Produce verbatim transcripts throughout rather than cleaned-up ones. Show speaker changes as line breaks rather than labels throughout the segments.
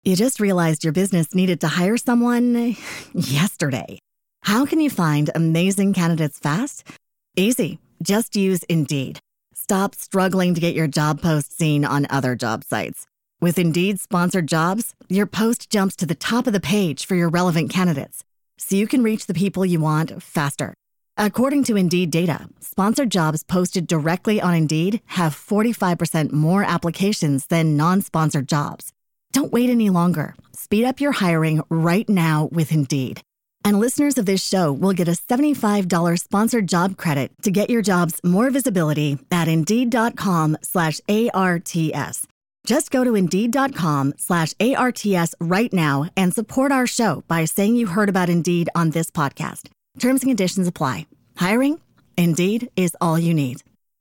You just realized your business needed to hire someone yesterday. How can you find amazing candidates fast? Easy. Just use Indeed. Stop struggling to get your job post seen on other job sites. With Indeed sponsored jobs, your post jumps to the top of the page for your relevant candidates, so you can reach the people you want faster. According to Indeed data, sponsored jobs posted directly on Indeed have forty-five percent more applications than non-sponsored jobs. Don't wait any longer. Speed up your hiring right now with Indeed. And listeners of this show will get a seventy-five dollars sponsored job credit to get your jobs more visibility at Indeed.com slash ARTS. Just go to Indeed.com slash ARTS right now and support our show by saying you heard about Indeed on this podcast. Terms and conditions apply. Hiring? Indeed is all you need.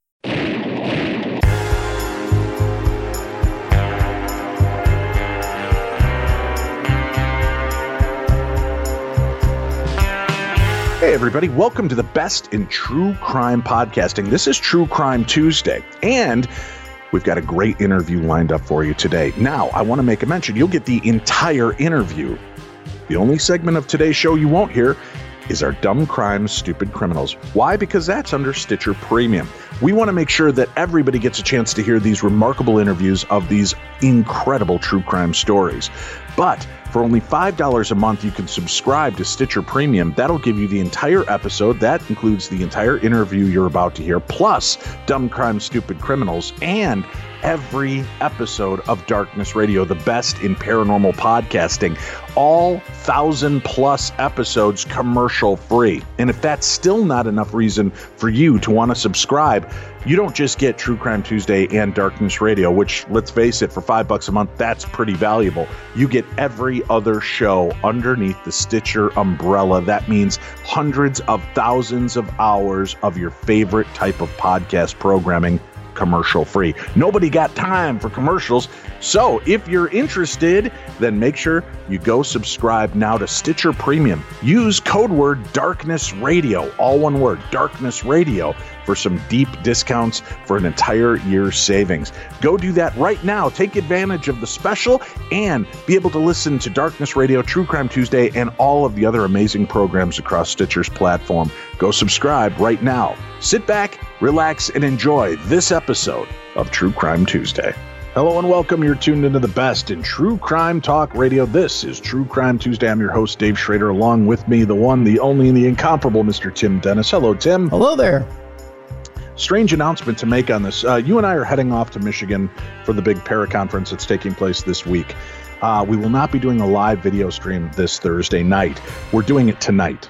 Hey, everybody. Welcome to the best in true crime podcasting. This is True Crime Tuesday, and we've got a great interview lined up for you today. Now, I want to make a mention. You'll get the entire interview. The only segment of today's show you won't hear is our Dumb Crimes, Stupid Criminals. Why? Because that's under Stitcher Premium. We want to make sure that everybody gets a chance to hear these remarkable interviews of these incredible true crime stories. But for only five dollars a month, you can subscribe to Stitcher Premium. That'll give you the entire episode. That includes the entire interview you're about to hear, plus Dumb Crimes, Stupid Criminals, and every episode of Darkness Radio, the best in paranormal podcasting. All thousand plus episodes commercial free. And if that's still not enough reason for you to want to subscribe, you don't just get True Crime Tuesday and Darkness Radio, which, let's face it, for five bucks a month, that's pretty valuable. You get every other show underneath the Stitcher umbrella. That means hundreds of thousands of hours of your favorite type of podcast programming commercial free. Nobody got time for commercials. So if you're interested, then make sure you go subscribe now to Stitcher Premium. Use code word Darkness Radio, all one word, Darkness Radio, for some deep discounts for an entire year's savings. Go do that right now. Take advantage of the special and be able to listen to Darkness Radio, True Crime Tuesday, and all of the other amazing programs across Stitcher's platform. Go subscribe right now. Sit back, relax, and enjoy this episode of True Crime Tuesday. Hello and welcome. You're tuned into the best in true crime talk radio. This is True Crime Tuesday. I'm your host, Dave Schrader. Along with me, the one, the only, and the incomparable Mister Tim Dennis. Hello, Tim.
Hello there.
Strange announcement to make on this. Uh, you and I are heading off to Michigan for the big para-conference that's taking place this week. Uh, we will not be doing a live video stream this Thursday night. We're doing it tonight.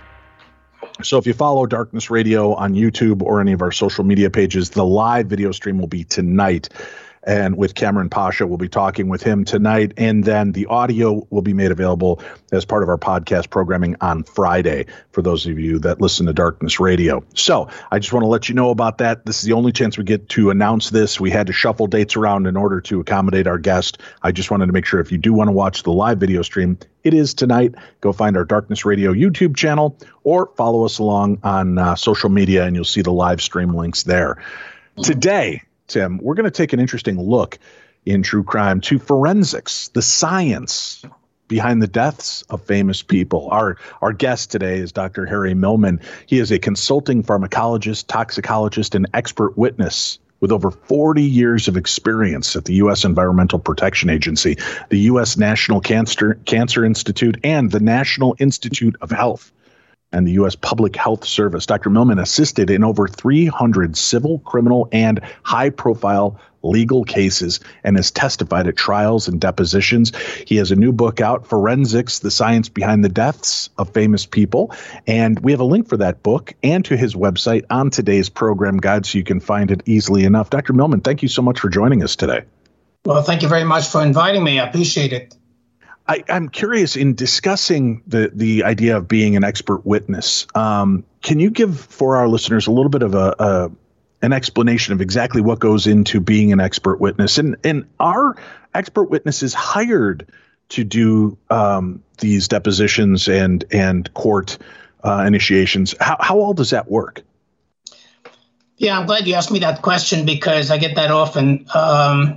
So if you follow Darkness Radio on YouTube or any of our social media pages, the live video stream will be tonight. And with Cameron Pasha, we'll be talking with him tonight. And then the audio will be made available as part of our podcast programming on Friday for those of you that listen to Darkness Radio. So I just want to let you know about that. This is the only chance we get to announce this. We had to shuffle dates around in order to accommodate our guest. I just wanted to make sure if you do want to watch the live video stream, it is tonight. Go find our Darkness Radio YouTube channel or follow us along on uh, social media and you'll see the live stream links there. Today, Tim, we're going to take an interesting look in true crime to forensics, the science behind the deaths of famous people. Our our guest today is Doctor Harry Millman. He is a consulting pharmacologist, toxicologist, and expert witness with over forty years of experience at the U S Environmental Protection Agency, the U S National Cancer, Cancer Institute, and the National Institute of Health, and the U S Public Health Service. Doctor Millman assisted in over three hundred civil, criminal, and high-profile legal cases and has testified at trials and depositions. He has a new book out, Forensics, the Science Behind the Deaths of Famous People. And we have a link for that book and to his website on today's program guide so you can find it easily enough. Doctor Millman, thank you so much for joining us today.
Well, thank you very much for inviting me. I appreciate it.
I, I'm curious, in discussing the, the idea of being an expert witness, um, can you give for our listeners a little bit of a, a an explanation of exactly what goes into being an expert witness? And, and are expert witnesses hired to do um, these depositions and, and court uh, initiations? How, how all does that work?
Yeah, I'm glad you asked me that question because I get that often. Um,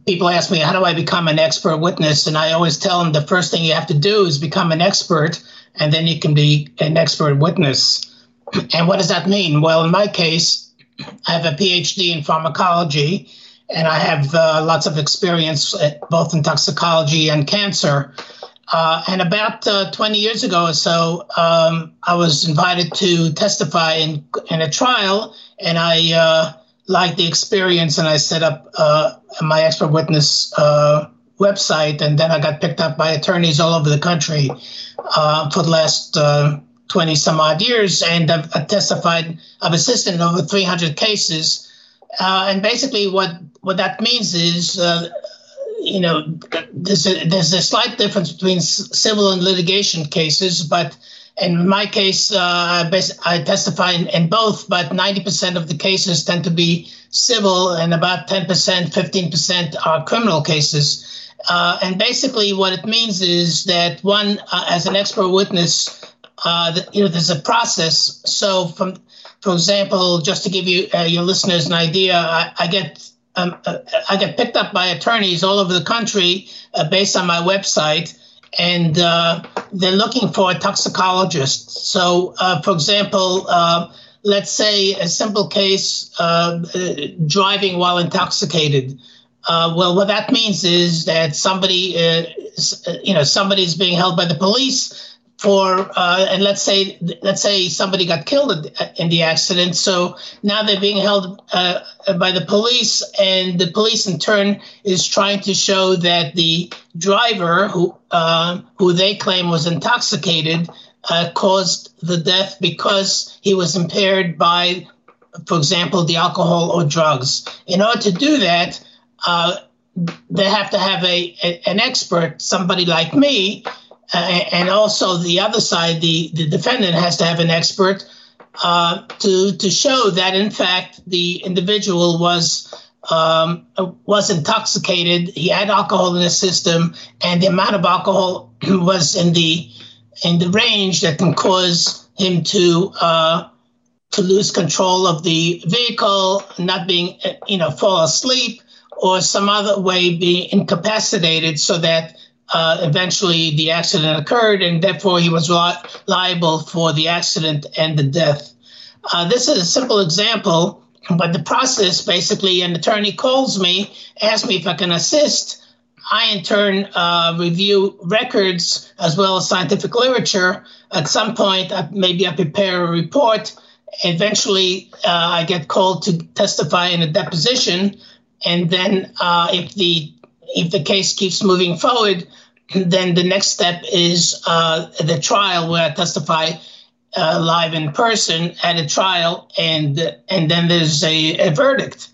people ask me, how do I become an expert witness? And I always tell them the first thing you have to do is become an expert, and then you can be an expert witness. And what does that mean? Well, in my case, I have a P H D in pharmacology, and I have uh, lots of experience both in toxicology and cancer. Uh, and about uh, twenty years ago or so, um, I was invited to testify in, in a trial, and I uh, liked the experience, and I set up uh, my expert witness uh, website, and then I got picked up by attorneys all over the country uh, for the last uh, twenty some odd years, and I've, I've testified, I've assisted in over three hundred cases. Uh, and basically what, what that means is, uh, you know, there's a, there's a slight difference between civil and litigation cases, but in my case, uh, I, I testify in, in both, but ninety percent of the cases tend to be civil, and about ten percent, fifteen percent are criminal cases. Uh, and basically what it means is that one, uh, as an expert witness, uh, the, you know, there's a process. So from, for example, just to give you, uh, your listeners an idea, I, I get Um, uh, I get picked up by attorneys all over the country uh, based on my website, and uh, they're looking for a toxicologist. So, uh, for example, uh, let's say a simple case, uh, driving while intoxicated. Uh, well, what that means is that somebody, uh, you know, somebody's being held by the police for, uh, and let's say, let's say somebody got killed in the accident. So now they're being held uh, by the police, and the police in turn is trying to show that the driver, who uh, who they claim was intoxicated, uh, caused the death because he was impaired by, for example, the alcohol or drugs. In order to do that, uh, they have to have a, a an expert, somebody like me. Uh, and also the other side, the, the defendant has to have an expert uh, to to show that, in fact, the individual was um, was intoxicated. He had alcohol in his system, and the amount of alcohol was in the in the range that can cause him to uh, to lose control of the vehicle, not being, you know, fall asleep, or some other way be incapacitated, so that Uh, eventually the accident occurred, and therefore he was li- liable for the accident and the death. Uh, this is a simple example, but the process, basically, an attorney calls me, asks me if I can assist. I, in turn, uh, review records as well as scientific literature. At some point, I, maybe I prepare a report. Eventually, uh, I get called to testify in a deposition, and then uh, if the If the case keeps moving forward, then the next step is uh, the trial, where I testify uh, live in person at a trial, and and then there's a, a verdict.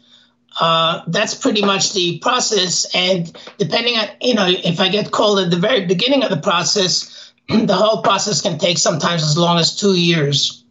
Uh, that's pretty much the process. And depending on, you know, if I get called at the very beginning of the process, the whole process can take sometimes as long as two years.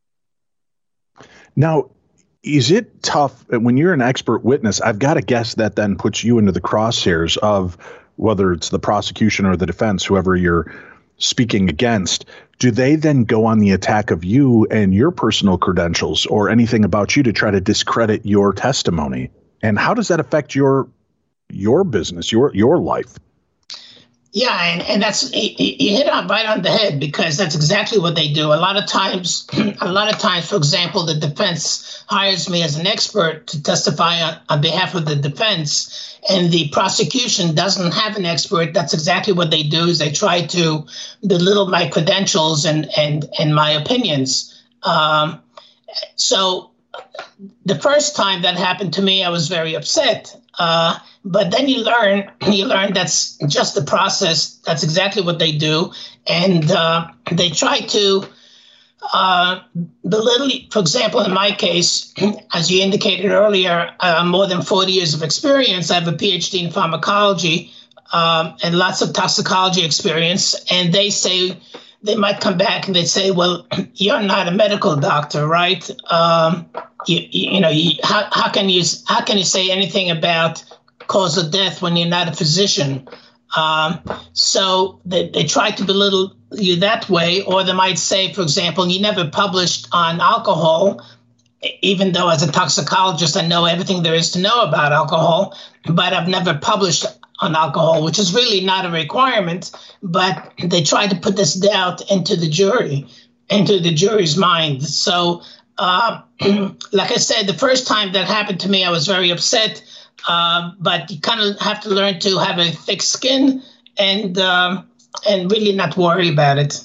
Now, is it tough when you're an expert witness? I've got to guess that then puts you into the crosshairs of whether it's the prosecution or the defense, whoever you're speaking against. Do they then go on the attack of you and your personal credentials or anything about you to try to discredit your testimony? And how does that affect your your business, your your life?
Yeah, and, and that's, you hit on right on the head, because that's exactly what they do. A lot of times, a lot of times, for example, the defense hires me as an expert to testify on, on behalf of the defense, and the prosecution doesn't have an expert. That's exactly what they do, is they try to belittle my credentials and, and, and my opinions. Um, so the first time that happened to me, I was very upset. Uh, but then you learn, you learn that's just the process. That's exactly what they do. And uh, they try to uh, belittle, for example, in my case, as you indicated earlier, uh, more than forty years of experience. I have a P H D in pharmacology um, and lots of toxicology experience. And they say, they might come back and they say, well, you're not a medical doctor, right? Um, you, you, you know, you, how, how can you how can you say anything about cause of death when you're not a physician? Um, so they, they try to belittle you that way, or they might say, for example, you never published on alcohol. even though as a toxicologist, I know everything there is to know about alcohol, but I've never published on alcohol, which is really not a requirement, but they tried to put this doubt into the jury, into the jury's mind. So, uh, like I said, the first time that happened to me, I was very upset, uh, but you kind of have to learn to have a thick skin and uh, and really not worry about it.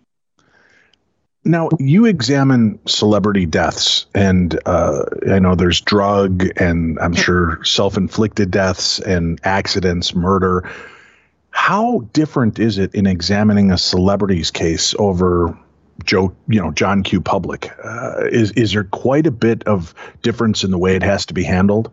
Now, you examine celebrity deaths, and uh, I know there's drug and I'm sure self-inflicted deaths and accidents, murder. How different is it in examining a celebrity's case over Joe, you know, John Q. Public? Uh, is is there quite a bit of difference in the way it has to be handled?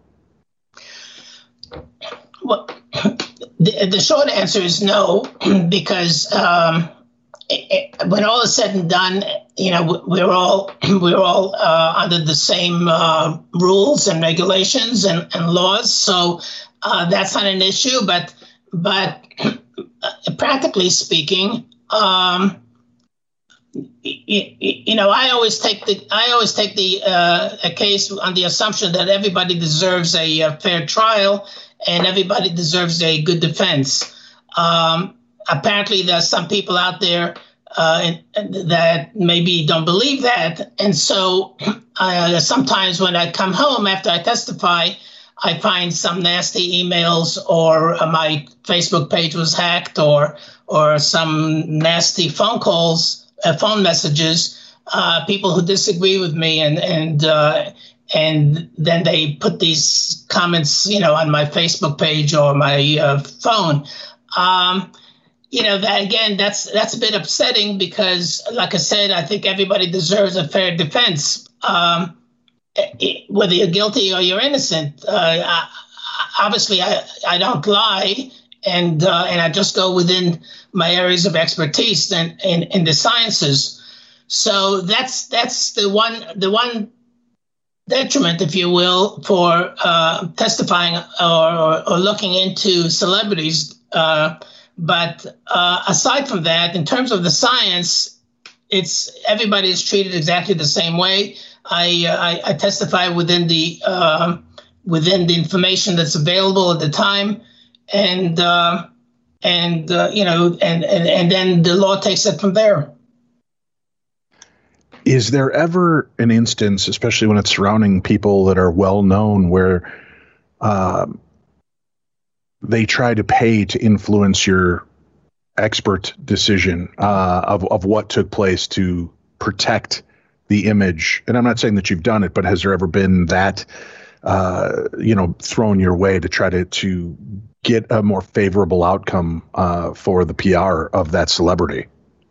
Well, the, the short answer is no, because um, it, it, when all is said and done, you know, we're all we're all uh, under the same uh, rules and regulations and, and laws, so uh, that's not an issue. But but practically speaking, um, you, you know, I always take the I always take the uh, a case on the assumption that everybody deserves a, a fair trial and everybody deserves a good defense. Um, apparently, there are some people out there uh, that maybe don't believe that. And so uh, sometimes when I come home after I testify, I find some nasty emails, or uh, my Facebook page was hacked, or or some nasty phone calls, uh, phone messages, uh, people who disagree with me, and and uh, and then they put these comments, you know, on my Facebook page or my uh, phone. Um, you know, that again, that's that's a bit upsetting because, like I said, I think everybody deserves a fair defense, um, it, whether you're guilty or you're innocent. Uh, I, obviously, I, I don't lie, and uh, and I just go within my areas of expertise and in, in the sciences. So that's that's the one the one. detriment, if you will, for uh, testifying or, or, or looking into celebrities. Uh, but uh, aside from that, in terms of the science, it's everybody is treated exactly the same way. I uh, I, I testify within the uh, within the information that's available at the time, and uh, and uh, you know, and, and and then the law takes it from there.
Is there ever an instance, especially when it's surrounding people that are well known, where uh, they try to pay to influence your expert decision uh, of, of what took place to protect the image? And I'm not saying that you've done it, but has there ever been that, uh, you know, thrown your way to try to, to get a more favorable outcome uh, for the P R of that celebrity?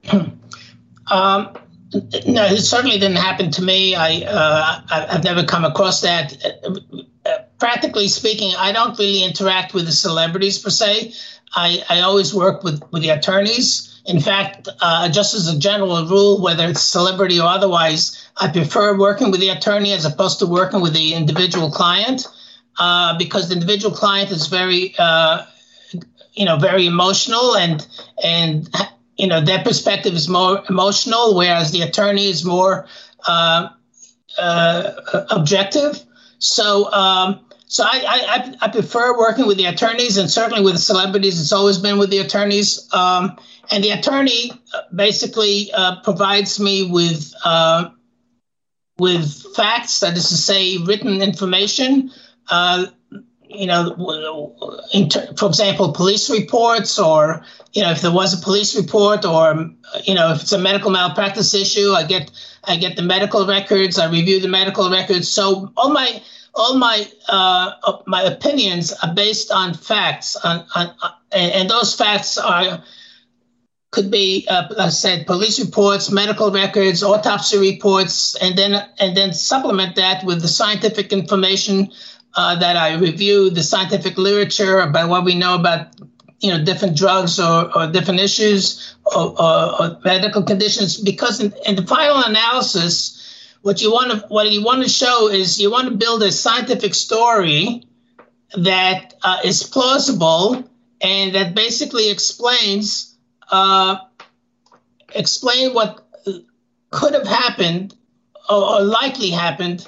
um. No, it certainly didn't happen to me. I, uh, I've never come across that. Uh, practically speaking, I don't really interact with the celebrities per se. I, I always work with, with the attorneys. In fact, uh, just as a general rule, whether it's celebrity or otherwise, I prefer working with the attorney as opposed to working with the individual client, uh, because the individual client is very, uh, you know, very emotional, and and. You know, their perspective is more emotional, whereas the attorney is more uh, uh, objective. So, um, so I, I, I prefer working with the attorneys, and certainly with the celebrities. It's always been with the attorneys, um, and the attorney basically uh, provides me with uh, with facts. That is to say, written information. Uh, you know, in ter- for example, police reports, or, you know, if there was a police report, or, you know, if it's a medical malpractice issue, I get I get the medical records, I review the medical records. So all my all my uh, my opinions are based on facts, on, on, and, and those facts are could be, uh, like I said, police reports, medical records, autopsy reports, and then and then supplement that with the scientific information Uh, that I review, the scientific literature about what we know about, you know, different drugs or, or different issues or, or, or medical conditions. Because in, in the final analysis, what you want to what you want to show is you want to build a scientific story that uh, is plausible and that basically explains uh, explain what could have happened or, or likely happened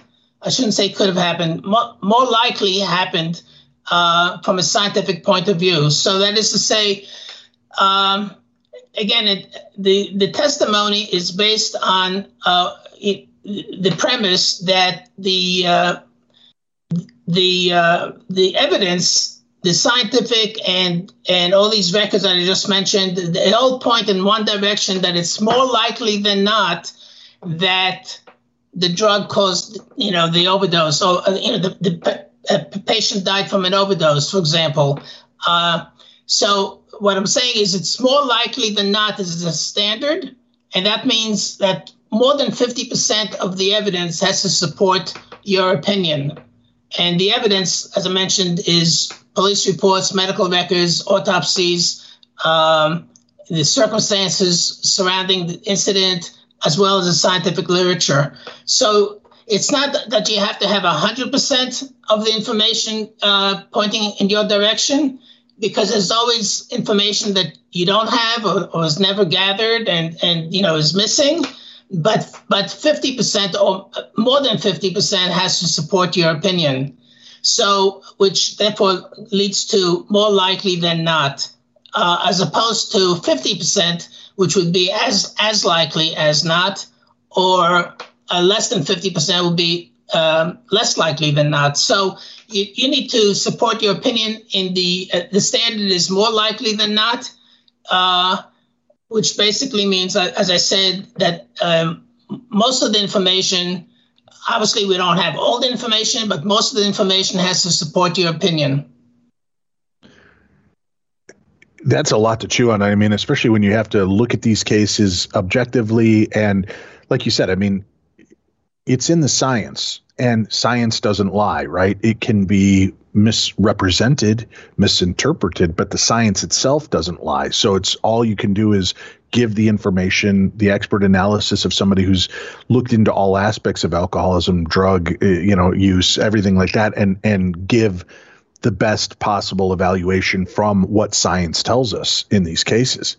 I shouldn't say could have happened, more, more likely happened uh, from a scientific point of view. So that is to say, um, again, it, the, the testimony is based on uh, it, the premise that the uh, the uh, the evidence, the scientific and and all these records that I just mentioned, they all point in one direction, that it's more likely than not that the drug caused, you know, the overdose, or you know, the, the a patient died from an overdose, for example. Uh, so what I'm saying is, it's more likely than not is a standard, and that means that more than fifty percent of the evidence has to support your opinion. And the evidence, as I mentioned, is police reports, medical records, autopsies, um, the circumstances surrounding the incident, as well as the scientific literature. So it's not that you have to have one hundred percent of the information uh, pointing in your direction, because there's always information that you don't have, or, or is never gathered, and, and you know, is missing. But but fifty percent or more than fifty percent has to support your opinion. So, which therefore leads to more likely than not, uh, as opposed to fifty percent, which would be as as likely as not, or uh, less than fifty percent would be um, less likely than not. So you, you need to support your opinion in the, uh, the standard is more likely than not, uh, which basically means, as I said, that um, most of the information, obviously we don't have all the information, but most of the information has to support your opinion.
That's a lot to chew on. I mean, especially when you have to look at these cases objectively. And like you said, I mean, it's in the science, and science doesn't lie, right? It can be misrepresented, misinterpreted, but the science itself doesn't lie. So it's all you can do is give the information, the expert analysis of somebody who's looked into all aspects of alcoholism, drug, you know, use, everything like that, and and give the best possible evaluation from what science tells us in these cases.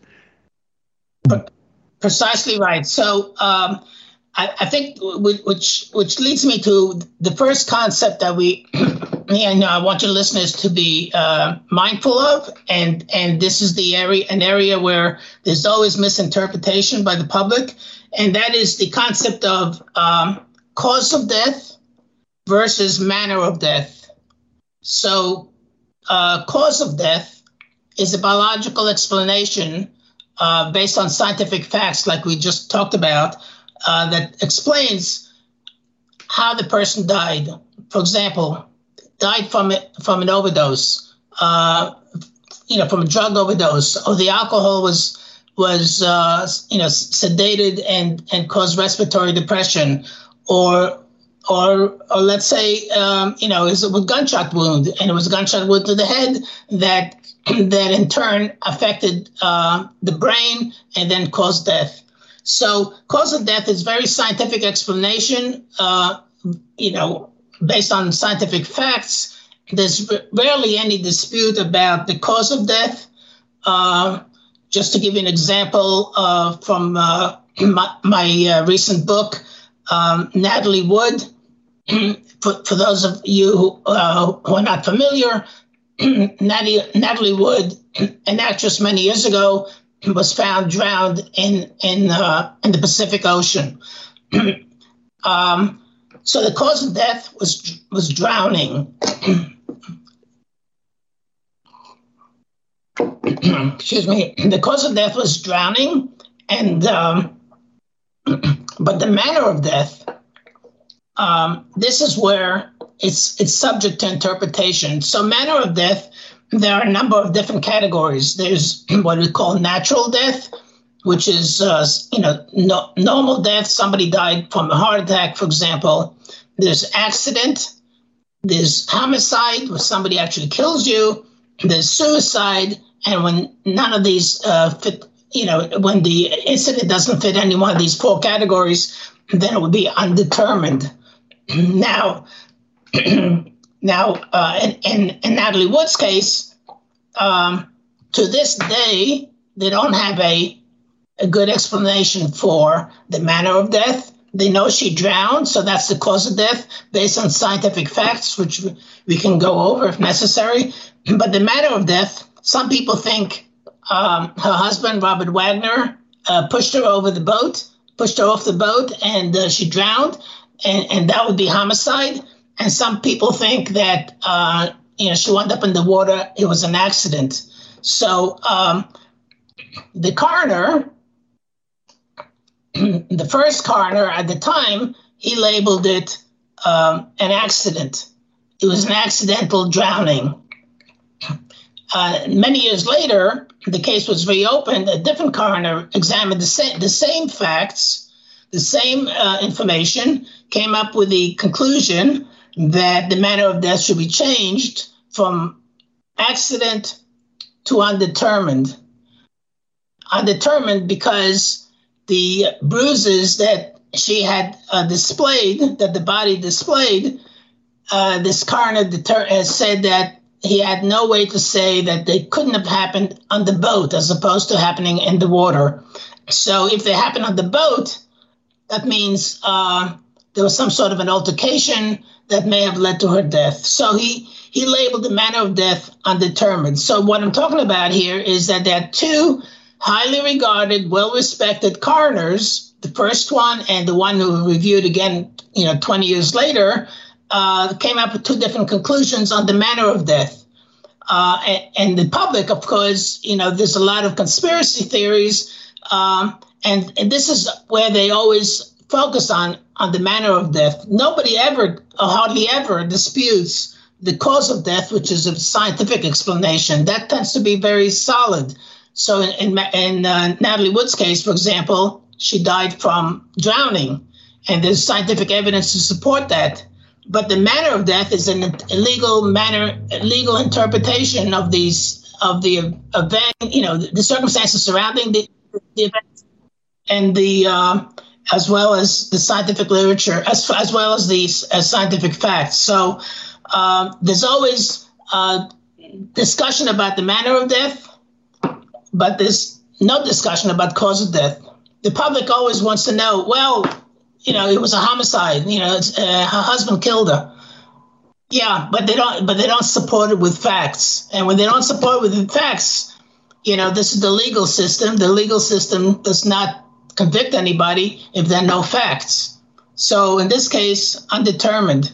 Precisely right. So um, I, I think which which leads me to the first concept that we, and I want your listeners to be uh, mindful of, and and this is the area, an area where there's always misinterpretation by the public, and that is the concept of um, cause of death versus manner of death. So, uh, cause of death is a biological explanation uh, based on scientific facts, like we just talked about, uh, that explains how the person died. For example, died from it, from an overdose, uh, you know, from a drug overdose, or the alcohol was was uh, you know sedated and and caused respiratory depression, or Or, or let's say, um, you know, it was a gunshot wound, and it was a gunshot wound to the head that that in turn affected uh, the brain and then caused death. So cause of death is very scientific explanation, uh, you know, based on scientific facts. There's rarely any dispute about the cause of death. Uh, just to give you an example uh, from uh, my, my uh, recent book, um, Natalie Wood. For, for those of you who, uh, who are not familiar, Natalie, Natalie Wood, an actress many years ago, was found drowned in in uh, in the Pacific Ocean. um, so the cause of death was was drowning. Excuse me. The cause of death was drowning, and um, but the manner of death. Um, this is where it's it's subject to interpretation. So manner of death, there are a number of different categories. There's what we call natural death, which is, uh, you know, no, normal death. Somebody died from a heart attack, for example. There's accident. There's homicide, where somebody actually kills you. There's suicide. And when none of these uh, fit, you know, when the incident doesn't fit any one of these four categories, then it would be undetermined. Now, now, uh, in, in, in Natalie Wood's case, um, to this day, they don't have a, a good explanation for the manner of death They know she drowned, so that's the cause of death based on scientific facts, which we can go over if necessary. But the manner of death, some people think um, her husband, Robert Wagner, uh, pushed her over the boat, pushed her off the boat, and uh, she drowned, and, and that would be homicide. And some people think that uh, you know she wound up in the water. It was an accident. So um, the coroner, the first coroner at the time, he labeled it um, an accident. It was an accidental drowning. Uh, many years later, the case was reopened. A different coroner examined the, sa- the same facts, the same uh, information, came up with the conclusion that the manner of death should be changed from accident to undetermined. Undetermined because the bruises that she had uh, displayed, that the body displayed, uh, this coroner deter- has said that he had no way to say that they couldn't have happened on the boat as opposed to happening in the water. So if they happened on the boat, that means uh, there was some sort of an altercation that may have led to her death. So he, he labeled the manner of death undetermined. So what I'm talking about here is that there are two highly regarded, well-respected coroners, the first one and the one who reviewed again, you know, twenty years later, uh, came up with two different conclusions on the manner of death. Uh, and, and the public, of course, you know, there's a lot of conspiracy theories, um, and, and this is where they always focus on, on the manner of death. Nobody ever, or hardly ever, disputes the cause of death, which is a scientific explanation. That tends to be very solid. So in, in, in uh, Natalie Wood's case, for example, she died from drowning, and there's scientific evidence to support that. But the manner of death is an illegal manner, legal interpretation of these of the event, you know, the, the circumstances surrounding the, the event, and the uh, as well as the scientific literature, as as well as the as scientific facts. So um, there's always uh, discussion about the manner of death, but there's no discussion about cause of death. The public always wants to know, well, you know, it was a homicide. You know, it's, uh, her husband killed her. Yeah, but they don't. But they don't support it with facts. And when they don't support it with facts, you know, this is the legal system. The legal system does not convict anybody if there are no facts. So in this case, undetermined.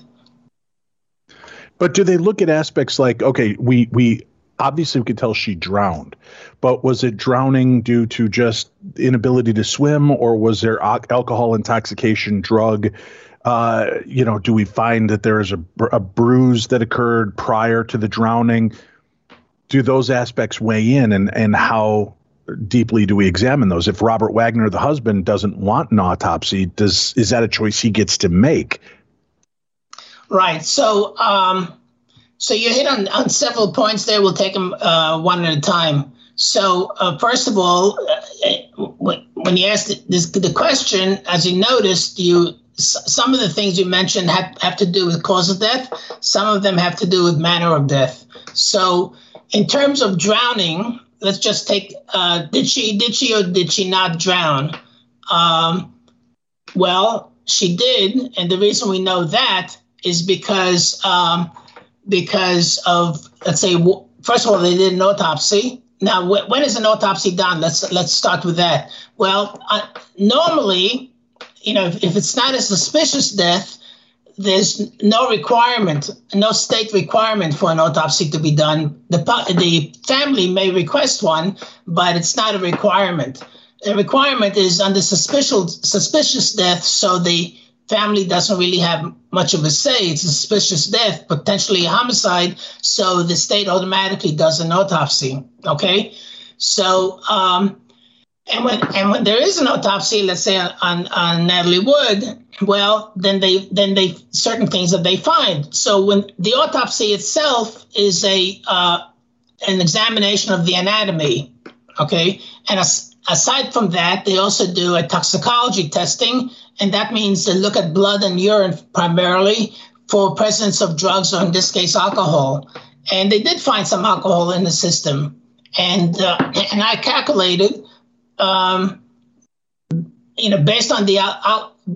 But do they look at aspects like, okay, we we obviously we could tell she drowned, but was it drowning due to just inability to swim, or was there alcohol intoxication, drug? Uh, you know, do we find that there is a, a bruise that occurred prior to the drowning? Do those aspects weigh in, and, and how deeply do we examine those? If Robert Wagner, the husband, doesn't want an autopsy, does is that a choice he gets to make?
Right. So, um, so you hit on, on several points there. We'll take them uh, one at a time. So, uh, first of all, uh, when you asked this, the question, as you noticed, you some of the things you mentioned have, have to do with cause of death. Some of them have to do with manner of death. So, in terms of drowning, let's just take, uh, did she did she or did she not drown? Um, well, she did. And the reason we know that is because um, because of, let's say, first of all, they did an autopsy. Now, wh- when is an autopsy done? Let's let's start with that. Well, uh, normally, you know, if, if it's not a suspicious death, there's no requirement, no state requirement for an autopsy to be done. The the family may request one, but it's not a requirement. The requirement is under suspicious suspicious death, so the family doesn't really have much of a say. It's a suspicious death, potentially a homicide, so the state automatically does an autopsy. Okay, so um, and when and when there is an autopsy, let's say on, on, on Natalie Wood, well, then they then they certain things that they find. So when the autopsy itself is a uh, an examination of the anatomy, okay, and as, aside from that, they also do a toxicology testing, and that means they look at blood and urine primarily for presence of drugs, or in this case, alcohol. And they did find some alcohol in the system, and uh, and I calculated, um, you know, based on the al-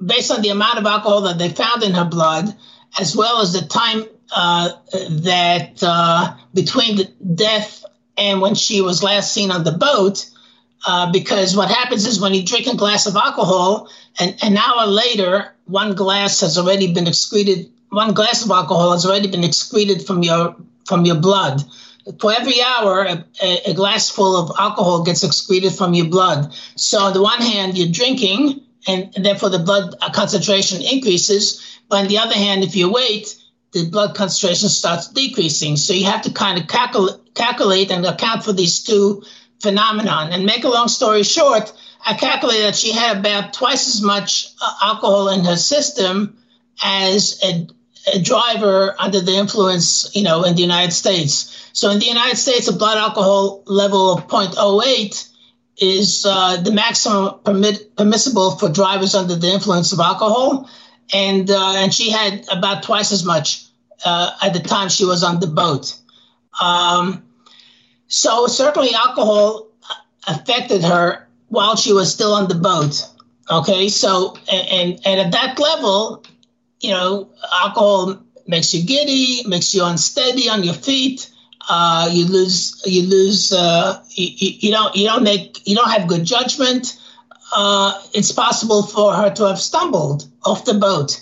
based on the amount of alcohol that they found in her blood, as well as the time uh, that uh, between the death and when she was last seen on the boat, uh, because what happens is when you drink a glass of alcohol, and an hour later, one glass has already been excreted, one glass of alcohol has already been excreted from your from your blood. For every hour, a, a glass full of alcohol gets excreted from your blood. So on the one hand, you're drinking, and, and therefore the blood concentration increases. But on the other hand, if you wait, the blood concentration starts decreasing. So you have to kind of calculate, calculate and account for these two phenomenon. And make a long story short, I calculated that she had about twice as much uh, alcohol in her system as a, a driver under the influence, you know, in the United States. So in the United States, a blood alcohol level of zero point zero eight is uh, the maximum permit, permissible for drivers under the influence of alcohol. And uh, and she had about twice as much uh, at the time she was on the boat. Um, so certainly alcohol affected her while she was still on the boat. Okay, so and and at that level, you know, alcohol makes you giddy, makes you unsteady on your feet. Uh, you lose, you lose, uh, you, you don't, you don't make, you don't have good judgment. Uh, it's possible for her to have stumbled off the boat,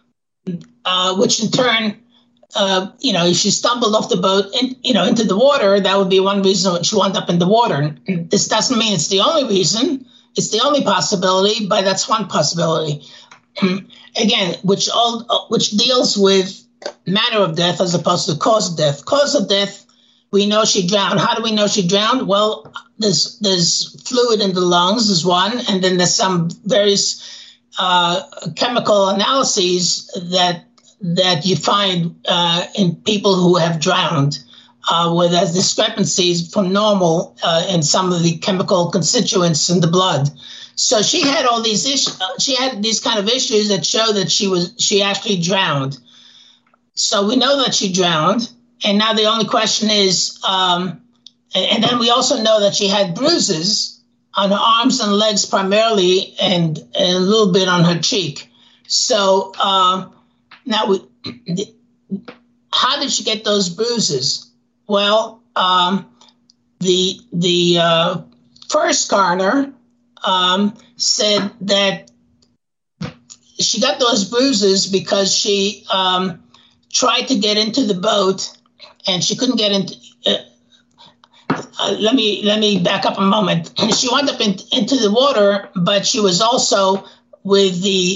uh, which in turn, uh, you know, if she stumbled off the boat and, you know, into the water, that would be one reason she wound up in the water. And this doesn't mean it's the only reason. It's the only possibility, but that's one possibility. Again, which all, which deals with manner of death as opposed to cause of death. Cause of death, we know she drowned. How do we know she drowned? Well, there's there's fluid in the lungs is one, and then there's some various uh, chemical analyses that that you find uh, in people who have drowned, uh, where there's discrepancies from normal uh, in some of the chemical constituents in the blood. So she had all these issues. She had these kind of issues that show that she was she actually drowned. So we know that she drowned. And now the only question is, um, and, and then we also know that she had bruises on her arms and legs primarily, and, and a little bit on her cheek. So uh, now, we, how did she get those bruises? Well, um, the the uh, first coroner um, said that she got those bruises because she um, tried to get into the boat. And she couldn't get into. Uh, uh, let me let me back up a moment. She wound up in, into the water, but she was also with the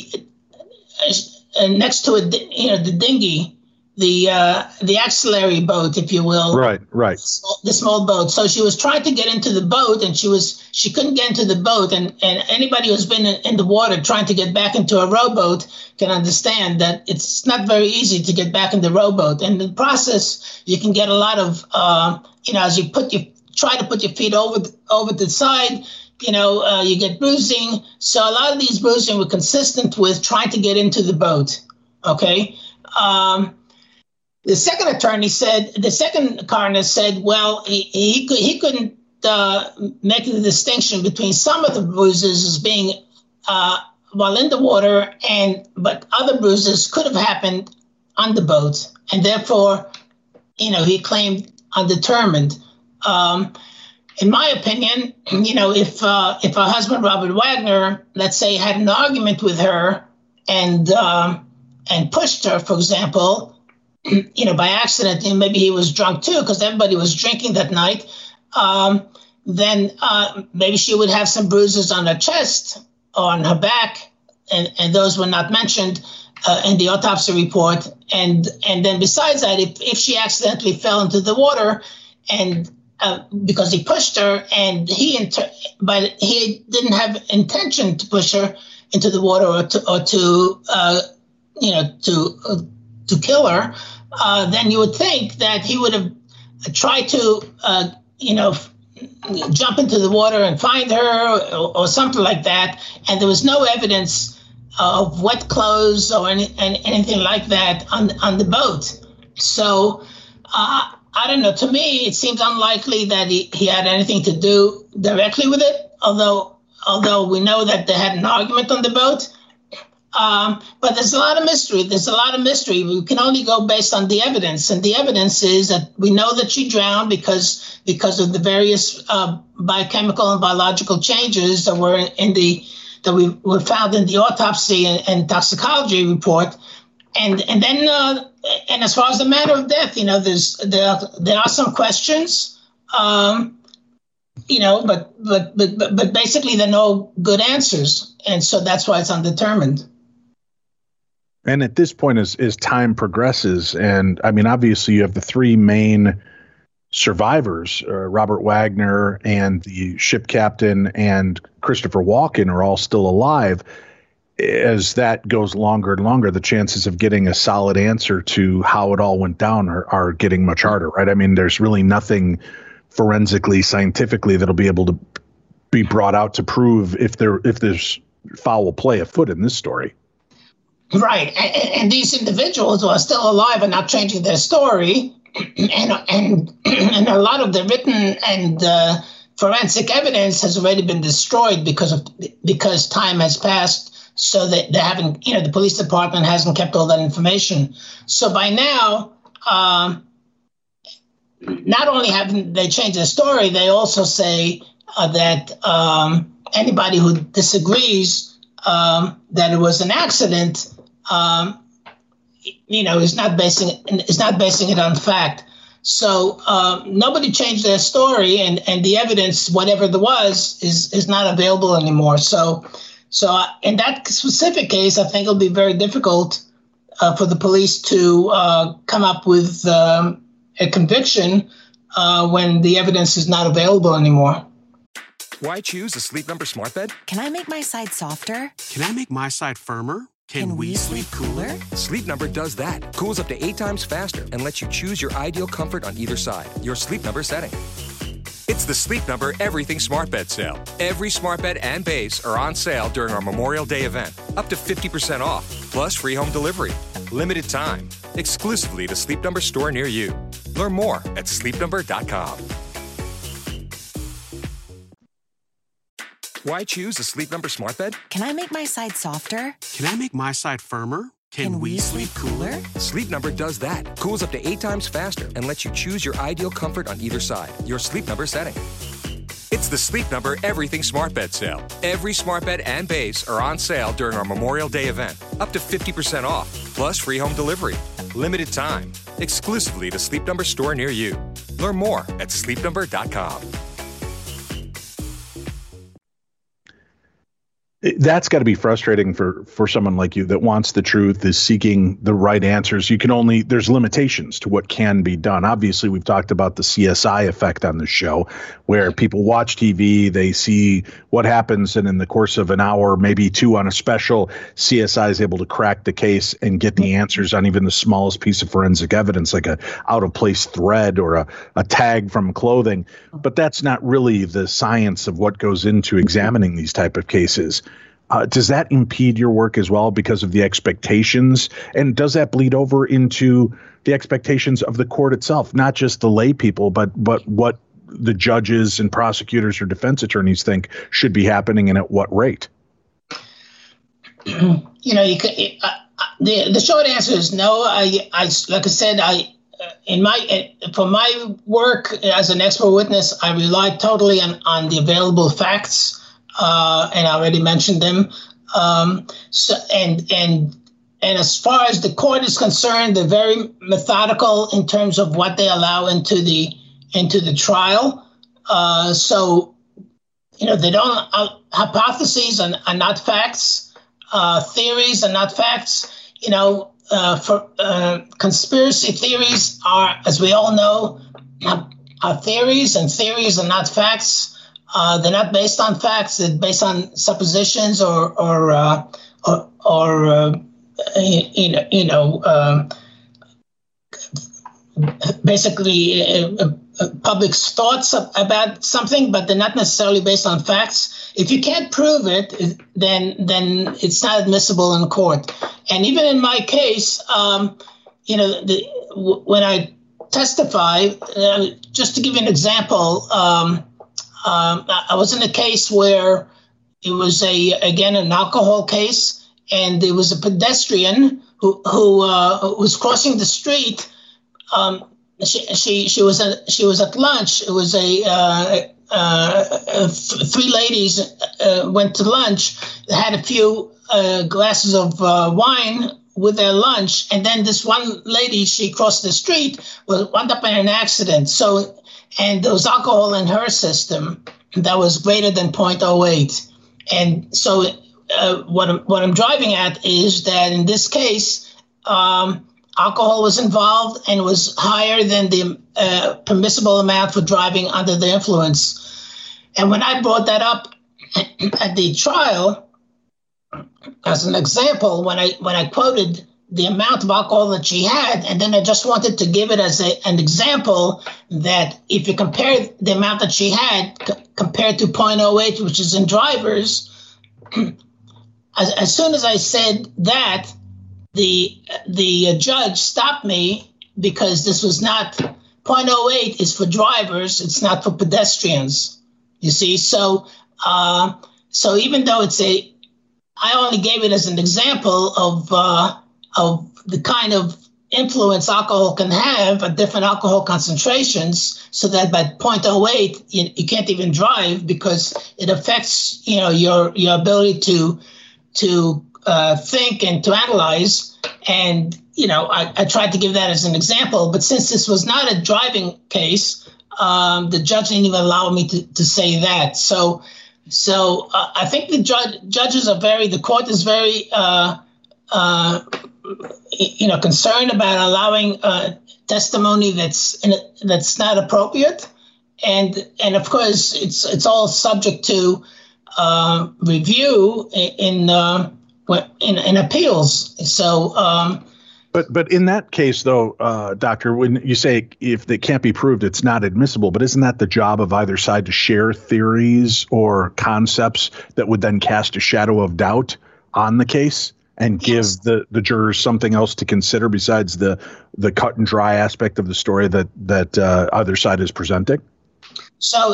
uh, next to it, you know, the dinghy, the uh, the auxiliary boat, if you will.
Right, right.
The small boat. So she was trying to get into the boat, and she was she couldn't get into the boat. And and anybody who's been in, in the water trying to get back into a rowboat can understand that it's not very easy to get back in the rowboat. And in the process, you can get a lot of, uh, you know, as you put your try to put your feet over the, over the side, you know, uh, you get bruising. So a lot of these bruising were consistent with trying to get into the boat. Okay. Um, the second attorney said, the second coroner said, well, he he, could, he couldn't uh, make the distinction between some of the bruises as being uh, while in the water, and but other bruises could have happened on the boat, and therefore, you know, he claimed undetermined. Um, in my opinion, you know, if uh, if her husband Robert Wagner, let's say, had an argument with her and um, and pushed her, for example, you know, by accident, and maybe he was drunk too, because everybody was drinking that night, um, then uh, maybe she would have some bruises on her chest or on her back, and, and those were not mentioned uh, in the autopsy report. And and then besides that, if, if she accidentally fell into the water, and uh, because he pushed her, and he inter- but he didn't have intention to push her into the water or to or to uh, you know to uh, to kill her, uh, then you would think that he would have tried to uh, you know. jump into the water and find her or, or something like that. And there was no evidence of wet clothes or any, any, anything like that on, on the boat. So uh, I don't know. To me, it seems unlikely that he, he had anything to do directly with it, although although we know that they had an argument on the boat. Um, but there's a lot of mystery. There's a lot of mystery. We can only go based on the evidence, and the evidence is that we know that she drowned because because of the various uh, biochemical and biological changes that were in the that we were found in the autopsy and, and toxicology report. And and then uh, and as far as the manner of death, you know, there's there there are some questions, um, you know, but but but but basically there are no good answers, and so that's why it's undetermined.
And at this point, as as time progresses, and I mean, obviously, you have the three main survivors: uh, Robert Wagner and the ship captain and Christopher Walken are all still alive. As that goes longer and longer, the chances of getting a solid answer to how it all went down are, are getting much harder, right? I mean, there's really nothing forensically, scientifically that'll be able to be brought out to prove if there if there's foul play afoot in this story.
Right, and, and these individuals who are still alive are not changing their story, and and and a lot of the written and uh, forensic evidence has already been destroyed because of because time has passed. So that they haven't, you know, the police department hasn't kept all that information. So by now, um, not only haven't they changed their story, they also say uh, that um, anybody who disagrees um, that it was an accident, um, you know, is not basing it, is not basing it on fact. So uh, nobody changed their story, and, and the evidence, whatever there was, is is not available anymore. So. So uh, in that specific case, I think it'll be very difficult uh, for the police to uh, come up with um, a conviction uh, when the evidence is not available anymore.
Why choose a Sleep Number smart bed?
Can I make my side softer?
Can I make my side firmer? Can,
Can we, we sleep cooler?
Sleep Number does that. Cools up to eight times faster and lets you choose your ideal comfort on either side. Your Sleep Number setting. It's the Sleep Number Everything Smart Bed sale. Every smart bed and base are on sale during our Memorial Day event. Up to fifty percent off, plus free home delivery. Limited time. Exclusively at a Sleep Number store near you. Learn more at sleep number dot com. Why choose a Sleep Number smart bed?
Can I make my side softer?
Can I make my side firmer? Can,
Can we, we sleep cooler?
Sleep Number does that. Cools up to eight times faster and lets you choose your ideal comfort on either side. Your Sleep Number setting. It's the Sleep Number Everything Smart Bed sale. Every smart bed and base are on sale during our Memorial Day event. Up to fifty percent off, plus free home delivery. Limited time. Exclusively at a Sleep Number store near you. Learn more at sleep number dot com.
That's got to be frustrating for, for someone like you that wants the truth, is seeking the right answers. You can only, there's limitations to what can be done. Obviously, we've talked about the C S I effect on the show, where people watch T V, they see what happens, and in the course of an hour, maybe two on a special, C S I is able to crack the case and get the answers on even the smallest piece of forensic evidence, like a out-of-place thread or a, a tag from clothing. But that's not really the science of what goes into examining these type of cases. Uh, does that impede your work as well because of the expectations? And does that bleed over into the expectations of the court itself, not just the lay people, but but what the judges and prosecutors or defense attorneys think should be happening and at what rate?
You know, you could, uh, the the short answer is no. I, I like I said, I uh, in my uh, for my work as an expert witness, I rely totally on on the available facts. Uh, and I already mentioned them. Um, so, and and and as far as the court is concerned, they're very methodical in terms of what they allow into the into the trial. Uh, so, you know, they don't uh, hypotheses are, are not facts. Uh, theories are not facts. You know, uh, for uh, conspiracy theories are, as we all know, are, are theories, and theories are not facts. Uh, they're not based on facts. They're based on suppositions or or uh, or, or uh, you know you know uh, basically uh, uh, public's thoughts about something, but they're not necessarily based on facts. If you can't prove it, then then it's not admissible in court. And even in my case, um, you know, the, when I testify, uh, just to give you an example. Um, Um, I was in a case where it was a again an alcohol case, and there was a pedestrian who who uh, was crossing the street. Um, she she she was at she was at lunch. It was a uh, uh, three ladies uh, went to lunch. They had a few uh, glasses of uh, wine with their lunch, and then this one lady, she crossed the street, was wound up in an accident. So, and there was alcohol in her system that was greater than zero point zero eight. And so, uh, what I'm, what I'm driving at is that in this case, um, alcohol was involved and was higher than the uh, permissible amount for driving under the influence. And when I brought that up at the trial, as an example, when I when I quoted the amount of alcohol that she had, and then I just wanted to give it as a, an example that if you compare the amount that she had c- compared to zero point zero eight, which is in drivers, as, as soon as I said that, the the judge stopped me because this was not zero point zero eight is for drivers, it's not for pedestrians. You see, so uh, so even though it's a I only gave it as an example of uh, of the kind of influence alcohol can have at different alcohol concentrations, so that by zero point zero eight you, you can't even drive because it affects you know your your ability to to uh, think and to analyze. And you know I, I tried to give that as an example, but since this was not a driving case, um, the judge didn't even allow me to, to say that. So. So uh, I think the judge, judges are very, the court is very, uh, uh, you know, concerned about allowing uh, testimony that's in a, that's not appropriate, and and of course it's it's all subject to uh, review in uh, in, in appeals. So. Um,
But but in that case, though, uh, Doctor, when you say if it can't be proved, it's not admissible, but isn't that the job of either side to share theories or concepts that would then cast a shadow of doubt on the case and give yes. the, the jurors something else to consider besides the the cut and dry aspect of the story that that uh, either side is presenting?
So,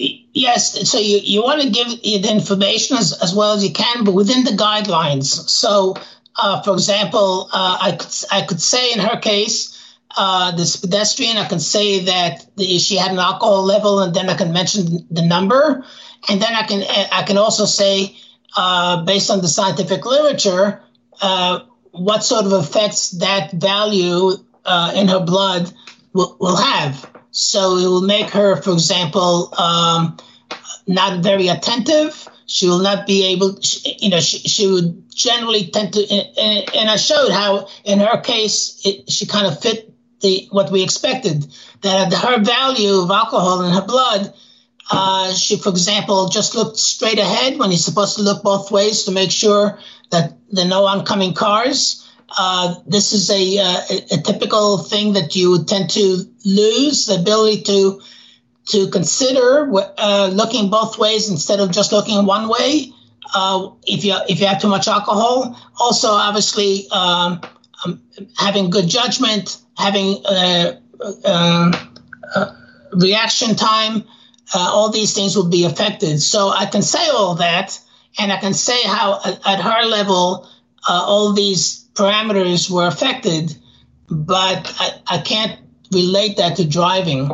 yes, so you, you want to give the information as, as well as you can, but within the guidelines. So, Uh, for example, uh, I could I could say in her case, uh, this pedestrian, I can say that the, she had an alcohol level, and then I can mention the number, and then I can I can also say, uh, based on the scientific literature, uh, what sort of effects that value uh, in her blood will, will have. So it will make her, for example, um, not very attentive. She will not be able, you know, she, she would generally tend to, and, and I showed how in her case, it, she kind of fit the what we expected, that her value of alcohol in her blood, uh, she, for example, just looked straight ahead when you're supposed to look both ways to make sure that there are no oncoming cars. Uh, this is a, a, a typical thing that you would tend to lose, the ability to to consider uh, looking both ways instead of just looking one way uh, if you if you have too much alcohol. Also, obviously, um, um, having good judgment, having uh, uh, uh, reaction time, uh, all these things will be affected. So I can say all that, and I can say how at, at her level uh, all these parameters were affected, but I, I can't relate that to driving.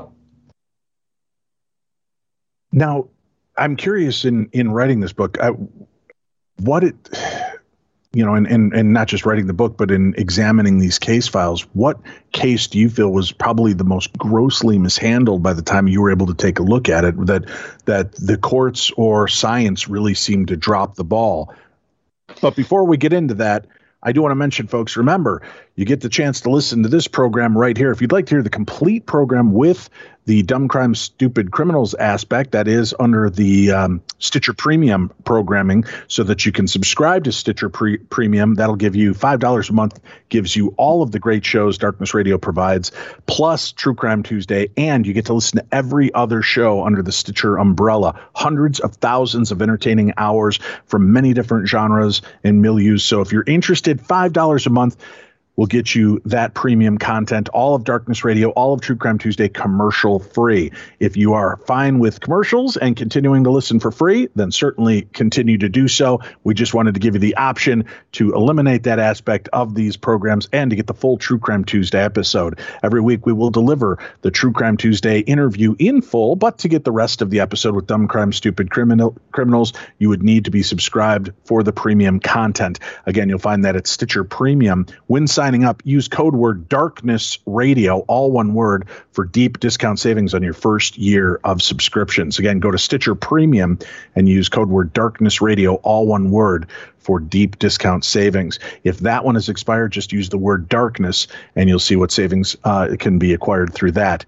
Now, I'm curious in, in writing this book, uh, what it, you know, and, and, and not just writing the book, but in examining these case files, what case do you feel was probably the most grossly mishandled by the time you were able to take a look at it, that that the courts or science really seemed to drop the ball? But before we get into that, I do want to mention, folks, remember, you get the chance to listen to this program right here. If you'd like to hear the complete program with the Dumb Crime Stupid Criminals aspect, that is under the um, Stitcher Premium programming, so that you can subscribe to Stitcher Pre- Premium. That'll give you five dollars a month, gives you all of the great shows Darkness Radio provides, plus True Crime Tuesday, and you get to listen to every other show under the Stitcher umbrella. Hundreds of thousands of entertaining hours from many different genres and milieus. So if you're interested, five dollars a month. will get you that premium content, all of Darkness Radio, all of True Crime Tuesday, commercial free. If you are fine with commercials and continuing to listen for free, then certainly continue to do so. We just wanted to give you the option to eliminate that aspect of these programs and to get the full True Crime Tuesday episode. Every week we will deliver the True Crime Tuesday interview in full, but to get the rest of the episode with Dumb Crime, Stupid Criminal Criminals, you would need to be subscribed for the premium content. Again, you'll find that at Stitcher Premium. When signing up, use code word Darkness Radio, all one word, for deep discount savings on your first year of subscriptions. Again, go to Stitcher Premium and use code word Darkness Radio, all one word, for deep discount savings. If that one is expired, just use the word Darkness and you'll see what savings uh, can be acquired through that.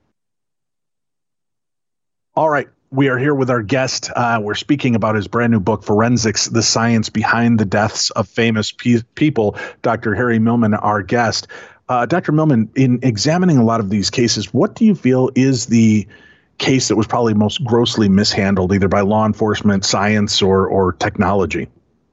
All right. We are here with our guest. Uh, we're speaking about his brand new book, Forensics, The Science Behind the Deaths of Famous Pe- People. Doctor Harry Millman, our guest. Uh, Doctor Millman, in examining a lot of these cases, what do you feel is the case that was probably most grossly mishandled, either by law enforcement, science, or, or technology?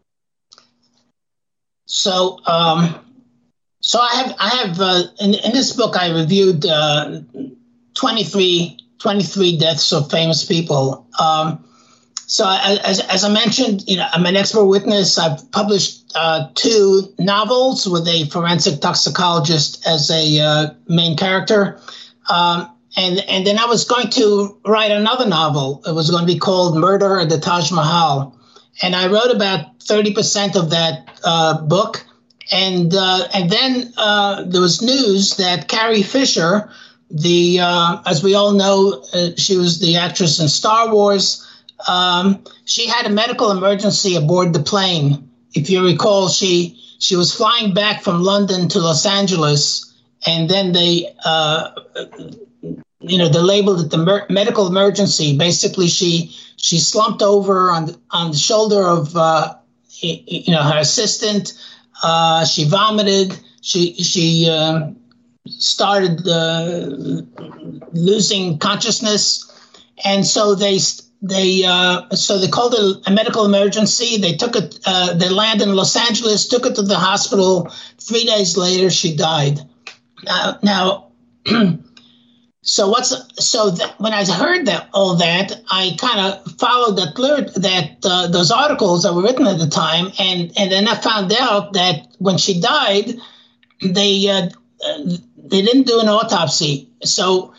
So, um, so I have, I have uh, in, in this book, I reviewed uh, twenty-three deaths of famous people. Um, so I, as, as I mentioned, you know, I'm an expert witness. I've published uh, two novels with a forensic toxicologist as a uh, main character. Um, and, and then I was going to write another novel. It was going to be called Murder at the Taj Mahal. And I wrote about thirty percent of that uh, book. And, uh, and then uh, there was news that Carrie Fisher, The uh, as we all know, uh, she was the actress in Star Wars. Um, she had a medical emergency aboard the plane. If you recall, she she was flying back from London to Los Angeles, and then they, uh, you know, they labeled it the mer- medical emergency. Basically, she she slumped over on the, on the shoulder of uh, you know her assistant. Uh, she vomited. She she. Uh, started uh, losing consciousness, and so they they uh, so they called it a medical emergency. They took it. Uh, they landed in Los Angeles, took it to the hospital. Three days later, she died. Uh, now, so what's so that, when I heard that all that, I kind of followed that that uh, those articles that were written at the time, and and then I found out that when she died, they. Uh, They didn't do an autopsy. So,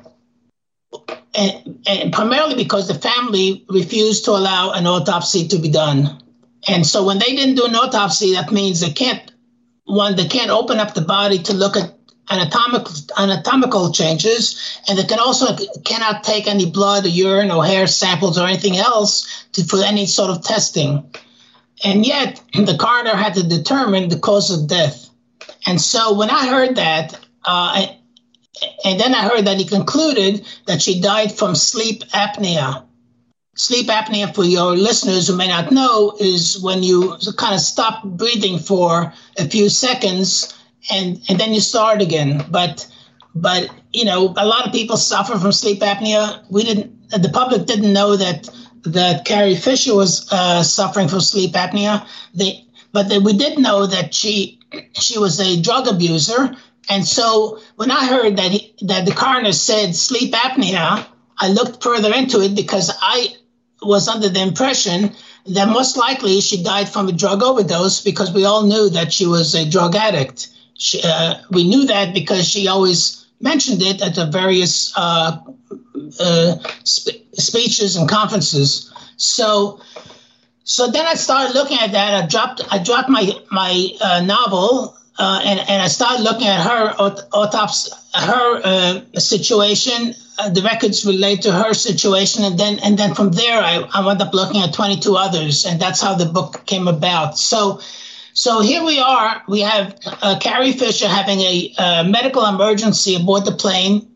and, and primarily because the family refused to allow an autopsy to be done. And so when they didn't do an autopsy, that means they can't, one, they can't open up the body to look at anatomical, anatomical changes. And they can also cannot take any blood or urine or hair samples or anything else to, for any sort of testing. And yet the coroner had to determine the cause of death. And so when I heard that, uh, and then I heard that he concluded that she died from sleep apnea. Sleep apnea, for your listeners who may not know, is when you kind of stop breathing for a few seconds and, and then you start again. But, but you know, a lot of people suffer from sleep apnea. We didn't, the public didn't know that that Carrie Fisher was uh, suffering from sleep apnea. They, but they, we did know that she she was a drug abuser. And so when I heard that he, that the coroner said sleep apnea, I looked further into it because I was under the impression that most likely she died from a drug overdose because we all knew that she was a drug addict. She, uh, we knew that because she always mentioned it at the various uh, uh, sp- speeches and conferences. So, so then I started looking at that. I dropped, I dropped my my uh, novel, uh, and and I started looking at her aut- autopsy, her uh, situation. Uh, the records relate to her situation, and then and then from there, I, I wound up looking at twenty-two others, and that's how the book came about. So. So here we are. We have uh, Carrie Fisher having a uh, medical emergency aboard the plane.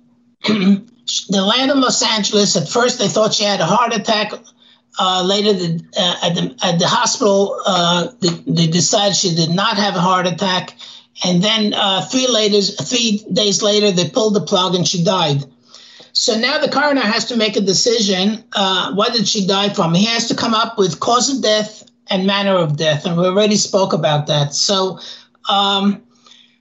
They land in Los Angeles. At first, they thought she had a heart attack. Uh, later, the, uh, at, the, at the hospital, uh, they, they decided she did not have a heart attack. And then uh, three, later, three days later, they pulled the plug and she died. So now the coroner has to make a decision. Uh, what did she die from? He has to come up with cause of death and manner of death, and we already spoke about that. So, um,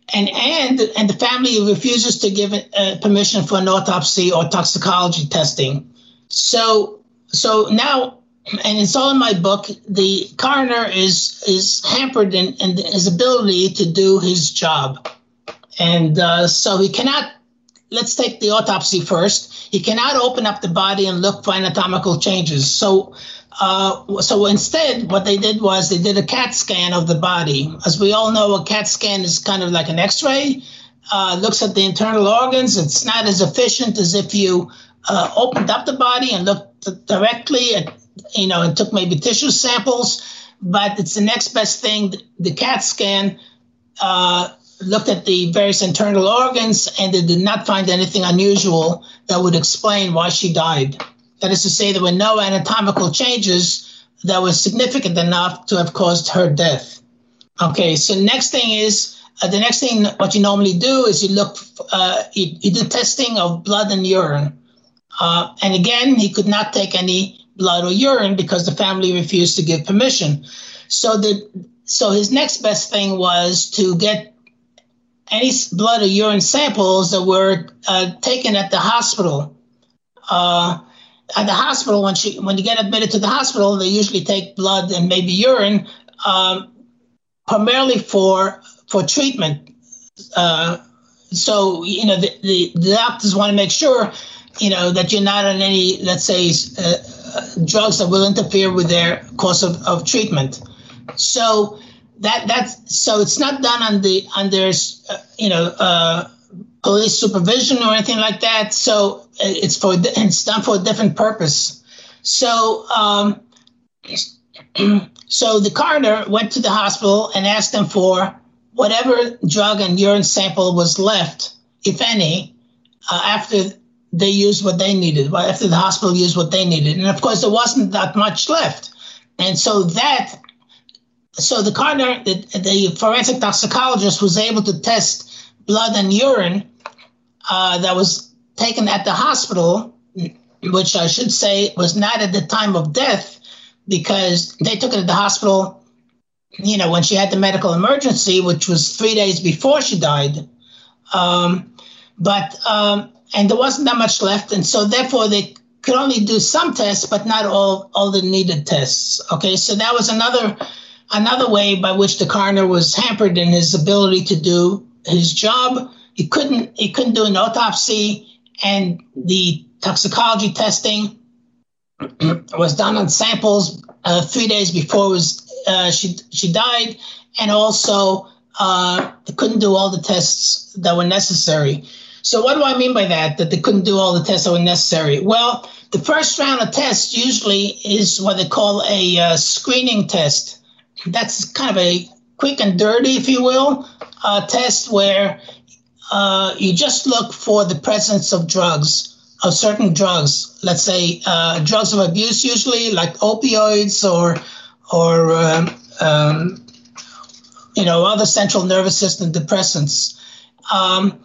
and and and the family refuses to give uh, permission for an autopsy or toxicology testing. So so now, and it's all in my book, the coroner is is hampered in, in his ability to do his job, and uh, so he cannot. Let's take the autopsy first. He cannot open up the body and look for anatomical changes. So. Uh, so instead, what they did was they did a CAT scan of the body. As we all know, a CAT scan is kind of like an X-ray, uh, looks at the internal organs. It's not as efficient as if you uh, opened up the body and looked directly at, you know, and took maybe tissue samples, but it's the next best thing. The CAT scan uh, looked at the various internal organs, and they did not find anything unusual that would explain why she died. That is to say, there were no anatomical changes that were significant enough to have caused her death. Okay, so next thing is, uh, the next thing, what you normally do is you look, uh, you, you do testing of blood and urine. Uh, and again, he could not take any blood or urine because the family refused to give permission. So the so his next best thing was to get any blood or urine samples that were uh, taken at the hospital. Uh, At the hospital, when she when you get admitted to the hospital, they usually take blood and maybe urine, um, primarily for for treatment. Uh, so you know the, the, the doctors want to make sure you know that you're not on any, let's say, uh, drugs that will interfere with their course of, of treatment. So that that's so it's not done on the under uh, you know. Uh, police supervision or anything like that. So it's for it's done for a different purpose. So um, so the coroner went to the hospital and asked them for whatever drug and urine sample was left, if any, uh, after they used what they needed, after the hospital used what they needed. And of course, there wasn't that much left. And so that, so the coroner, the, the forensic toxicologist was able to test blood and urine uh, that was taken at the hospital, which I should say was not at the time of death, because they took it at the hospital, you know, when she had the medical emergency, which was three days before she died. Um, but, um, and there wasn't that much left. And so therefore they could only do some tests, but not all, all the needed tests. Okay. So that was another, another way by which the coroner was hampered in his ability to do his job. He couldn't he couldn't do an autopsy, and the toxicology testing was done on samples uh, three days before it was uh, she she died, and also uh, they couldn't do all the tests that were necessary. So what do I mean by that? That they couldn't do all the tests that were necessary? Well, the first round of tests usually is what they call a uh, screening test. That's kind of a quick and dirty, if you will, uh, test where uh, you just look for the presence of drugs, of certain drugs. Let's say uh, drugs of abuse, usually like opioids or or um, um, you know other central nervous system depressants. Um,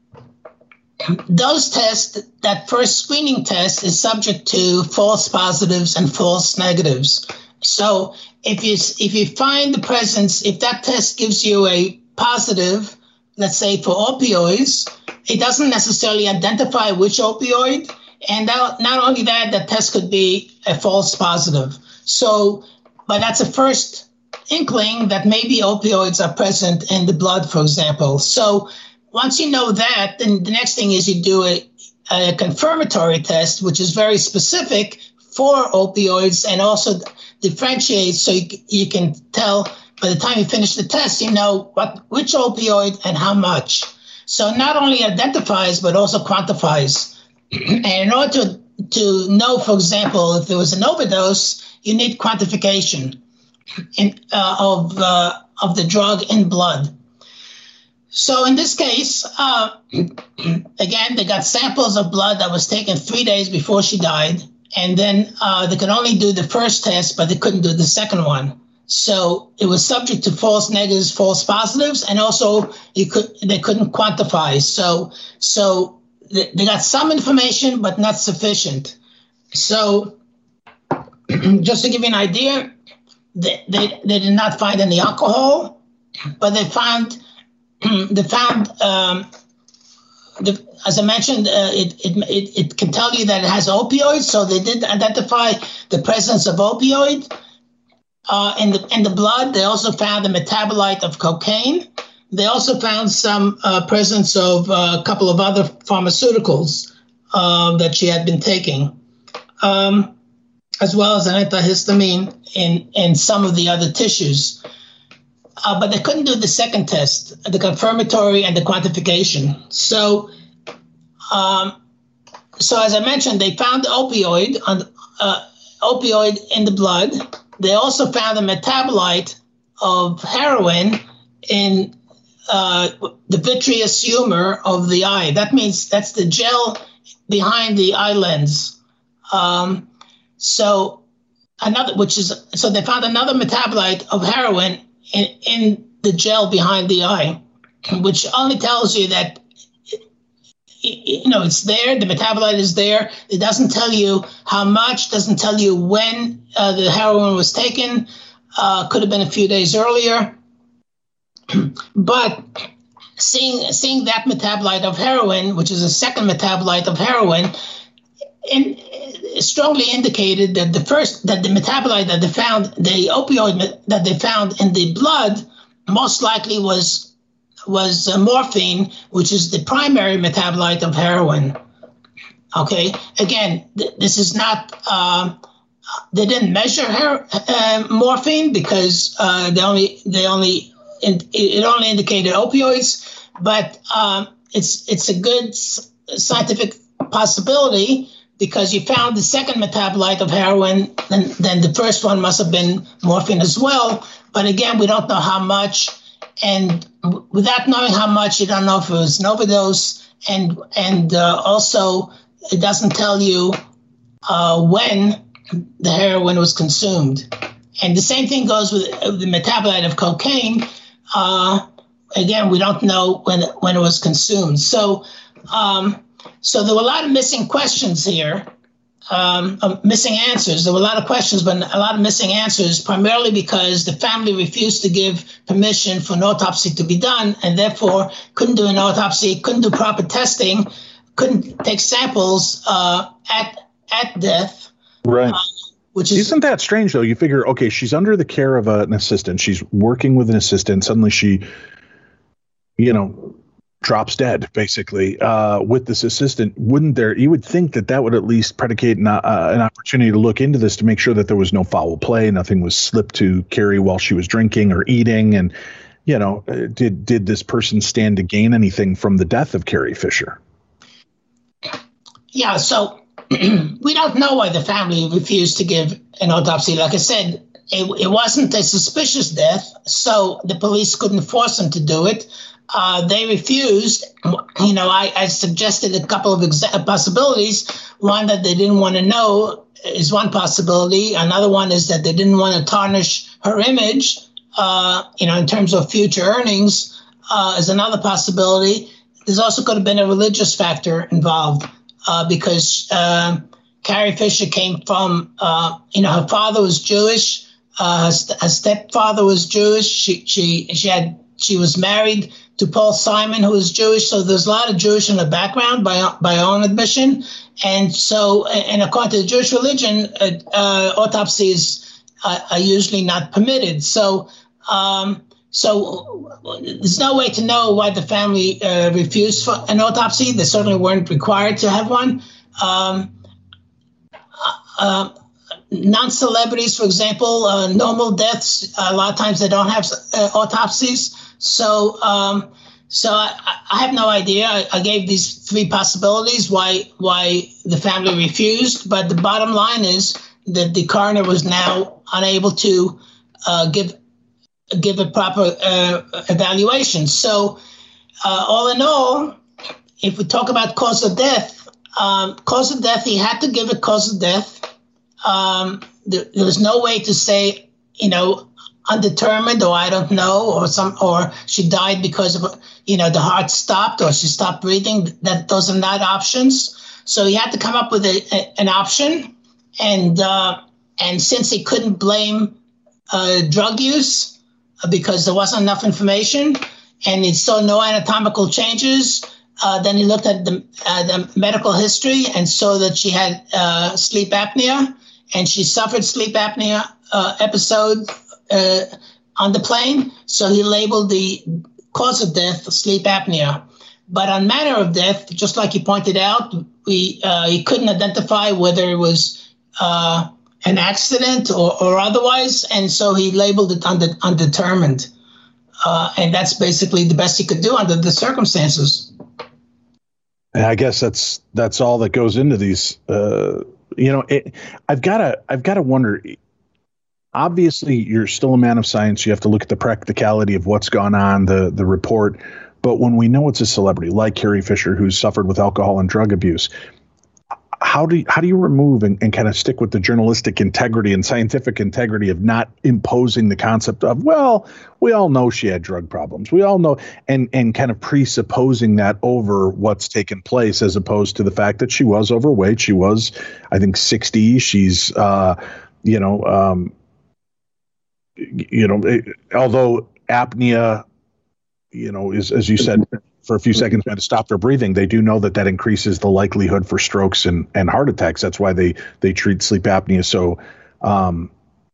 those tests, that first screening test, is subject to false positives and false negatives. So if you if you find the presence, if that test gives you a positive, let's say for opioids, it doesn't necessarily identify which opioid. And that, not only that, the test could be a false positive. So, but that's a first inkling that maybe opioids are present in the blood, for example. So once you know that, then the next thing is you do a, a confirmatory test, which is very specific for opioids and also differentiates, so you, you can tell by the time you finish the test, you know what which opioid and how much. So not only identifies, but also quantifies. And in order to, to know, for example, if there was an overdose, you need quantification in, uh, of, uh, of the drug in blood. So in this case, uh, again, they got samples of blood that was taken three days before she died. And then uh, they could only do the first test, but they couldn't do the second one. So it was subject to false negatives, false positives, and also you could they couldn't quantify. So so they, they got some information, but not sufficient. So just to give you an idea, they, they, they did not find any alcohol, but they found they found, um, the, as I mentioned, uh, it, it it it can tell you that it has opioids. So they did identify the presence of opioid uh, in the in the blood. They also found a metabolite of cocaine. They also found some uh, presence of uh, a couple of other pharmaceuticals uh, that she had been taking, um, as well as an antihistamine in, in some of the other tissues. Uh, but they couldn't do the second test, the confirmatory and the quantification. So, um, so as I mentioned, they found opioid on uh, opioid in the blood. They also found a metabolite of heroin in uh, the vitreous humor of the eye. That means that's the gel behind the eye lens. Um, so another, which is, so they found another metabolite of heroin in, in the gel behind the eye, which only tells you that, you know, it's there, the metabolite is there. It doesn't tell you how much, doesn't tell you when uh, the heroin was taken. Uh, could have been a few days earlier. But seeing seeing that metabolite of heroin, which is a second metabolite of heroin, in, strongly indicated that the first, that the metabolite that they found, the opioid that they found in the blood, most likely was was uh, morphine, which is the primary metabolite of heroin. Okay, again, th- this is not, uh, they didn't measure her- uh, morphine because uh, they only, they only, it, it only indicated opioids, but um, it's it's a good scientific possibility because you found the second metabolite of heroin, then, then the first one must have been morphine as well. But again, we don't know how much. And w- without knowing how much, you don't know if it was an overdose. And and uh, also, it doesn't tell you uh, when the heroin was consumed. And the same thing goes with the metabolite of cocaine. Uh, again, we don't know when when it was consumed. So, um, so there were a lot of missing questions here. Um, uh, missing answers. There were a lot of questions, but a lot of missing answers, primarily because the family refused to give permission for an autopsy to be done, and therefore couldn't do an autopsy, couldn't do proper testing, couldn't take samples uh, at at death.
Right.
Uh, which is,
Isn't that strange, though? You figure, okay, she's under the care of a, an assistant. She's working with an assistant. Suddenly she, you know, drops dead, basically, uh, with this assistant. Wouldn't there, you would think that that would at least predicate an, uh, an opportunity to look into this to make sure that there was no foul play, nothing was slipped to Carrie while she was drinking or eating. And, you know, did did this person stand to gain anything from the death of Carrie Fisher?
Yeah, so we don't know why the family refused to give an autopsy. Like I said, it, it wasn't a suspicious death, so the police couldn't force them to do it. Uh, they refused. You know, I, I suggested a couple of exa- possibilities. One, that they didn't want to know is one possibility. Another one is that they didn't want to tarnish her image, uh, you know, in terms of future earnings, uh, is another possibility. There's also could have been a religious factor involved uh, because uh, Carrie Fisher came from, uh, you know, her father was Jewish. Uh, her, st- her stepfather was Jewish. She she she had she was married to Paul Simon, who is Jewish. So there's a lot of Jewish in the background by by own admission. And so, and according to the Jewish religion, uh, uh, autopsies are, are usually not permitted. So, um, so there's no way to know why the family uh, refused for an autopsy. They certainly weren't required to have one. Um, uh, non-celebrities, for example, uh, normal deaths, a lot of times they don't have uh, autopsies. So, um, so I, I have no idea. I, I gave these three possibilities why why the family refused, but the bottom line is that the coroner was now unable to uh, give give a proper uh, evaluation. So, uh, all in all, if we talk about cause of death, um, cause of death, he had to give a cause of death. Um, there, there was no way to say, you know, undetermined, or I don't know, or some, or she died because of, you know, the heart stopped, or she stopped breathing. That those are not options. So he had to come up with a, a, an option, and uh, and since he couldn't blame uh, drug use uh, because there wasn't enough information, and he saw no anatomical changes. Uh, then he looked at the, uh, the medical history and saw that she had uh, sleep apnea, and she suffered sleep apnea uh, episode uh, on the plane. So he labeled the cause of death sleep apnea. But on manner of death, just like you pointed out, we uh, he couldn't identify whether it was uh, an accident or, or otherwise, and so he labeled it unde- undetermined. Uh, and that's basically the best he could do under the circumstances.
And I guess that's that's all that goes into these. Uh, you know, it, I've got to I've got to wonder. Obviously, you're still a man of science. You have to look at the practicality of what's gone on, the the report. But when we know it's a celebrity like Carrie Fisher, who's suffered with alcohol and drug abuse, how do you, how do you remove and, and kind of stick with the journalistic integrity and scientific integrity of not imposing the concept of, well, we all know she had drug problems. We all know, and and kind of presupposing that over what's taken place, as opposed to the fact that she was overweight. She was, I think, sixty. She's, uh, you know, um, you know, it, although apnea, you know, is, as you said, for a few seconds, had to stop their breathing. They do know that that increases the likelihood for strokes and, and heart attacks. That's why they, they treat sleep apnea so, um,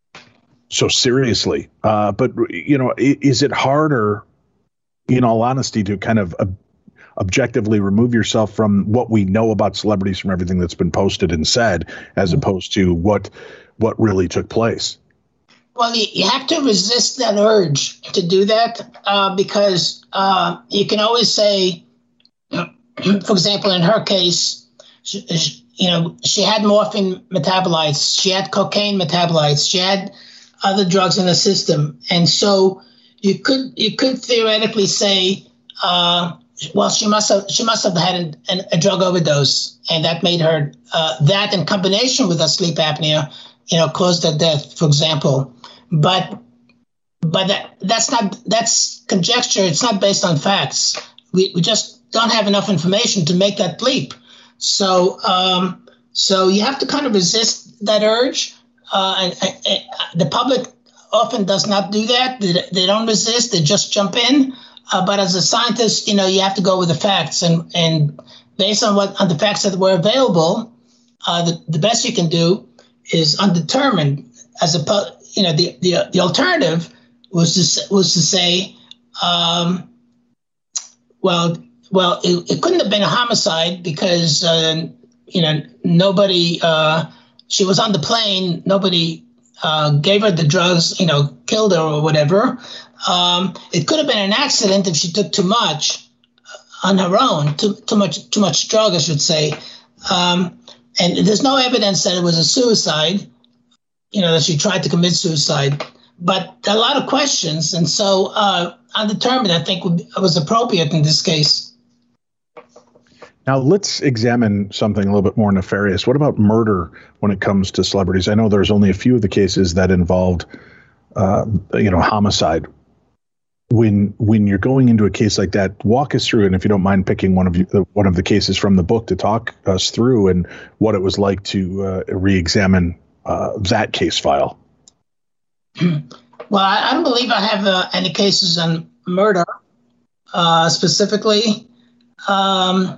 so seriously. Uh, but, you know, is it harder, in all honesty, to kind of ob- objectively remove yourself from what we know about celebrities, from everything that's been posted and said, as opposed to what, what really took place?
Well, you have to resist that urge to do that uh, because uh, you can always say, for example, in her case, she, she, you know, she had morphine metabolites, she had cocaine metabolites, she had other drugs in the system, and so you could you could theoretically say, uh, well, she must have she must have had an, an, a drug overdose, and that made her uh, that in combination with her sleep apnea, you know, caused her death, for example. But but that, that's not that's conjecture. It's not based on facts. We we just don't have enough information to make that leap. So um, so you have to kind of resist that urge. Uh, and, and the public often does not do that. They, they don't resist. They just jump in. Uh, but as a scientist, you know, you have to go with the facts, and and based on what on the facts that were available, uh, the the best you can do is undetermined. As a you know, the, the the alternative was to was to say, um, well, well, it, it couldn't have been a homicide because uh, you know nobody. Uh, she was on the plane. Nobody uh, gave her the drugs. You know, killed her or whatever. Um, it could have been an accident if she took too much on her own. Too too much too much drug, I should say. Um, and there's no evidence that it was a suicide. You know, that she tried to commit suicide, but a lot of questions. And so uh, undetermined, I think, would, was appropriate in this case.
Now, let's examine something a little bit more nefarious. What about murder when it comes to celebrities? I know there's only a few of the cases that involved, uh, you know, homicide. When when you're going into a case like that, walk us through, and if you don't mind picking one of you, one of the cases from the book to talk us through, and what it was like to uh, re-examine Uh, that case file.
Well, I, I don't believe I have uh, any cases on murder uh, specifically. Um,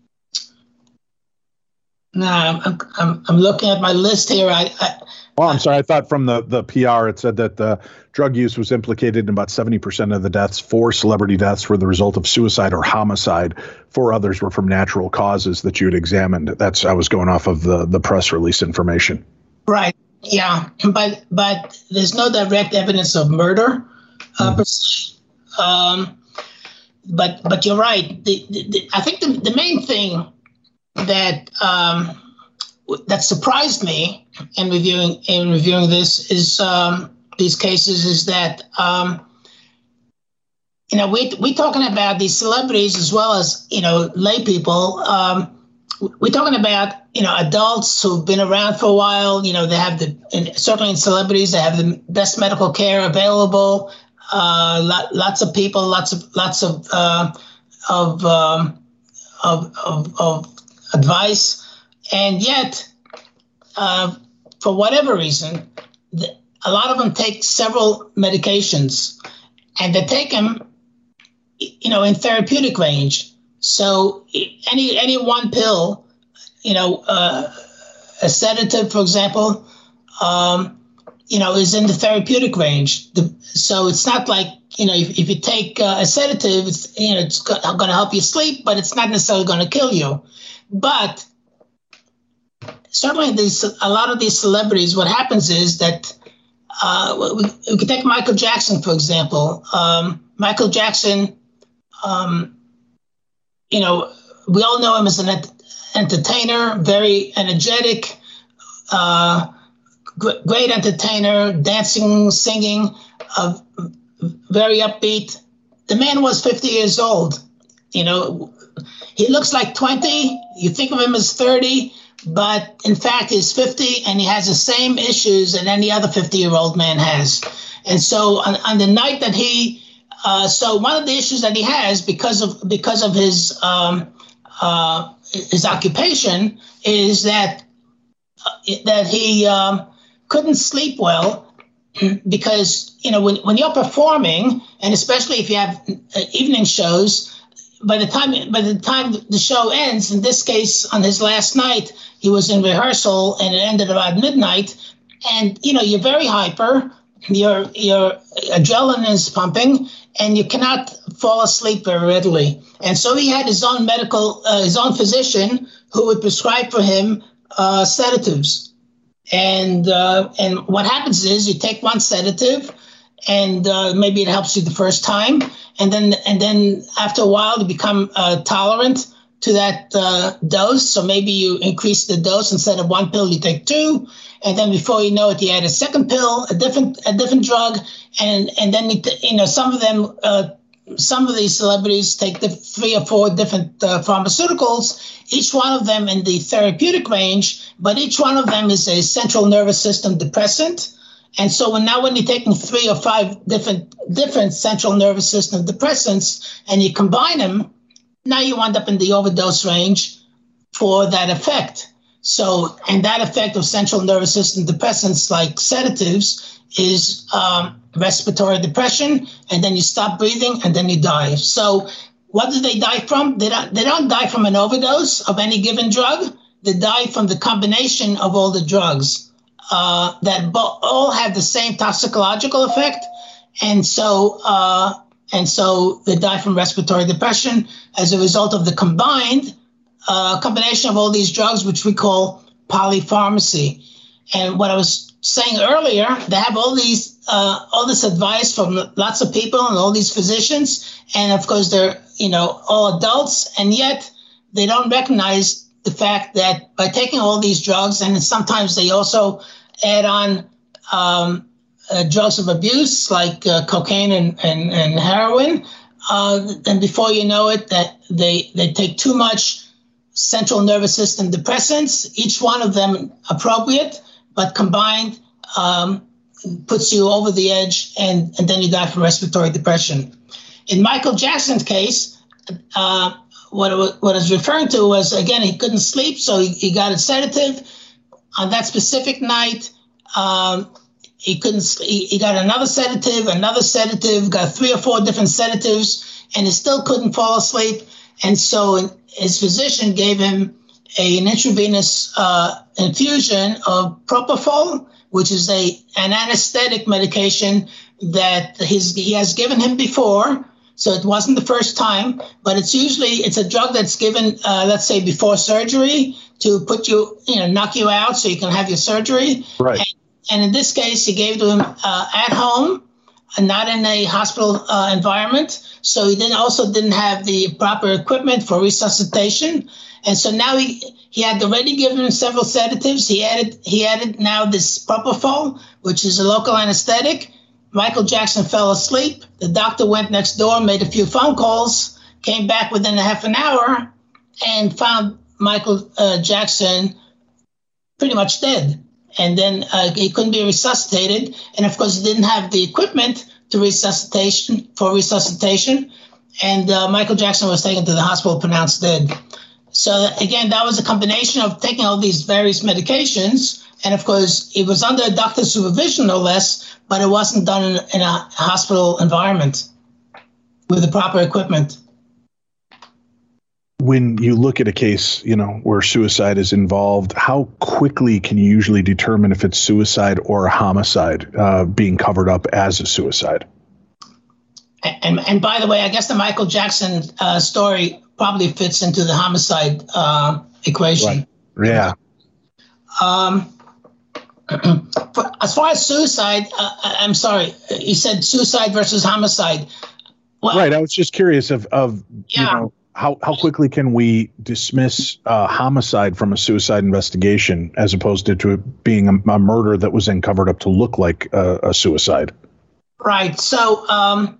no, I'm, I'm I'm looking at my list here. I, I
Oh, I'm sorry. I thought from the, the P R it said that the drug use was implicated in about seventy percent of the deaths. Four celebrity deaths were the result of suicide or homicide. Four others were from natural causes that you had examined. That's I was going off of the, the press release information.
Right. Yeah. But but there's no direct evidence of murder. Uh, mm. per se. Um, but but you're right. The, the, the, I think the, the main thing that um, that surprised me in reviewing in reviewing this is um, these cases is that um, you know we we talking about these celebrities as well as you know lay people. Um, We're talking about, you know, adults who've been around for a while. You know, they have the, and certainly in celebrities, they have the best medical care available. Uh, lot, lots of people, lots of lots of uh, of, um, of of of advice, and yet, uh, for whatever reason, the, a lot of them take several medications, and they take them you know, in therapeutic range. So any any one pill, you know, uh, a sedative, for example, um, you know, is in the therapeutic range. The, so it's not like, you know, if, if you take uh, a sedative, it's, you know, it's going to help you sleep, but it's not necessarily going to kill you. But certainly these, a lot of these celebrities, what happens is that uh, we, we could take Michael Jackson, for example. Um, Michael Jackson, um, you know, we all know him as an ent- entertainer, very energetic, uh, g- great entertainer, dancing, singing, uh, very upbeat. The man was fifty years old. You know, he looks like twenty. You think of him as thirty, but in fact, he's fifty and he has the same issues that any other fifty-year-old man has. And so on, on the night that he, uh, so one of the issues that he has because of because of his um, uh, his occupation is that uh, that he um, couldn't sleep well. Because, you know, when, when you're performing, and especially if you have uh, evening shows, by the time by the time the show ends, in this case, on his last night, he was in rehearsal and it ended about midnight. And, you know, you're very hyper, your your adrenaline is pumping, and you cannot fall asleep very readily. And so he had his own medical, uh, his own physician who would prescribe for him uh, sedatives. And uh, and what happens is you take one sedative, and uh, maybe it helps you the first time, and then and then after a while you become uh, tolerant to that uh, dose. So maybe you increase the dose. Instead of one pill, you take two, and then before you know it, you add a second pill, a different a different drug, and and then you, you know some of them. Uh, Some of these celebrities take the three or four different uh, pharmaceuticals, each one of them in the therapeutic range, but each one of them is a central nervous system depressant. And so when, now when you're taking three or five different different central nervous system depressants and you combine them, now you end up in the overdose range for that effect. So, and that effect of central nervous system depressants like sedatives is um, respiratory depression, and then you stop breathing, and then you die. So what do they die from? They don't, they don't die from an overdose of any given drug. They die from the combination of all the drugs uh, that bo- all have the same toxicological effect. And so uh, and so they die from respiratory depression as a result of the combined uh, combination of all these drugs, which we call polypharmacy. And what I was saying earlier, they have all these, uh, all this advice from lots of people and all these physicians, and of course they're, you know, all adults, and yet they don't recognize the fact that by taking all these drugs, and sometimes they also add on um, uh, drugs of abuse like uh, cocaine and, and, and heroin, uh, and before you know it, that they they take too much central nervous system depressants, each one of them appropriate, but combined um, puts you over the edge, and, and then you die from respiratory depression. In Michael Jackson's case, uh, what, it was, what I was referring to was, again, he couldn't sleep, so he, he got a sedative. On that specific night, um, he couldn't. He, he got another sedative, another sedative, got three or four different sedatives, and he still couldn't fall asleep. And so his physician gave him a, an intravenous uh, infusion of propofol, which is a an anesthetic medication that his, he has given him before. So it wasn't the first time, but it's usually, it's a drug that's given, uh, let's say, before surgery to put you, you know, knock you out so you can have your surgery.
Right.
And, and in this case, he gave to him uh, at home, and not in a hospital uh, environment. So he didn't also didn't have the proper equipment for resuscitation. And so now he, he had already given him several sedatives. He added he added now this propofol, which is a local anesthetic. Michael Jackson fell asleep. The doctor went next door, made a few phone calls, came back within a half an hour, and found Michael uh, Jackson pretty much dead. And then uh, he couldn't be resuscitated. And of course, he didn't have the equipment to resuscitation for resuscitation. And uh, Michael Jackson was taken to the hospital, pronounced dead. So again, that was a combination of taking all these various medications. And of course, it was under doctor's supervision, no less, but it wasn't done in, in a hospital environment. with the proper equipment.
When you look at a case, you know, where suicide is involved, how quickly can you usually determine if it's suicide or a homicide uh, being covered up as a suicide?
And, and by the way, I guess the Michael Jackson uh, story probably fits into the homicide uh, equation.
Right. Yeah.
Um, for, as far as suicide, uh, I'm sorry, you said suicide versus homicide. Well,
right. I was just curious of, of
yeah.
you know, how, how quickly can we dismiss uh, homicide from a suicide investigation as opposed to, to it being a, a murder that was then covered up to look like a, a suicide?
Right. So, um,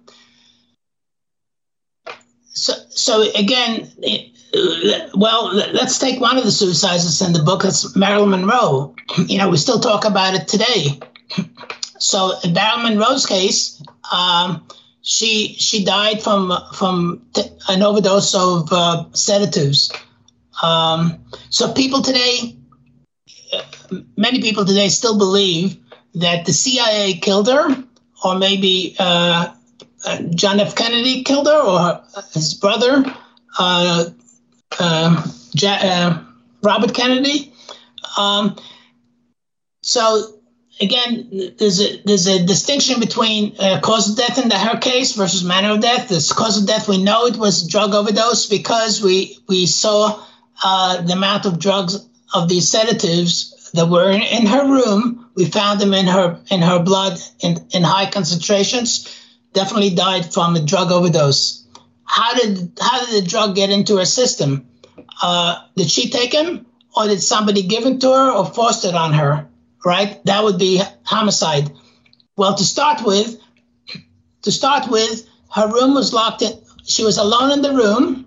so, so again, it, well, let's take one of the suicides that's in the book. That's Marilyn Monroe. You know, we still talk about it today. So in Marilyn Monroe's case, um, she she died from from t- an overdose of uh, sedatives. Um, so people today, many people today still believe that the C I A killed her, or maybe uh, uh, John F. Kennedy killed her, or his brother, uh, uh, ja- uh, Robert Kennedy. Um, so. Again, there's a there's a distinction between uh, cause of death in the, her case versus manner of death. This cause of death, we know it was drug overdose because we we saw uh, the amount of drugs of these sedatives that were in, in her room. We found them in her in her blood in, in high concentrations. Definitely died from a drug overdose. How did how did the drug get into her system? Uh, did she take him, or did somebody give it to her, or forced it on her? Right, that would be homicide. Well, to start with, to start with, her room was locked in. She was alone in the room,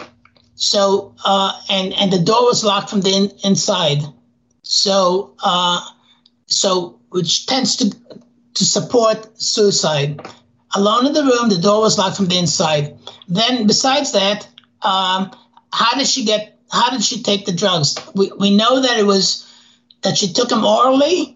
so uh, and and the door was locked from the in, inside. So, uh, so which tends to to support suicide. Alone in the room, the door was locked from the inside. Then, besides that, um, how did she get? How did she take the drugs? We we know that it was. That she took them orally,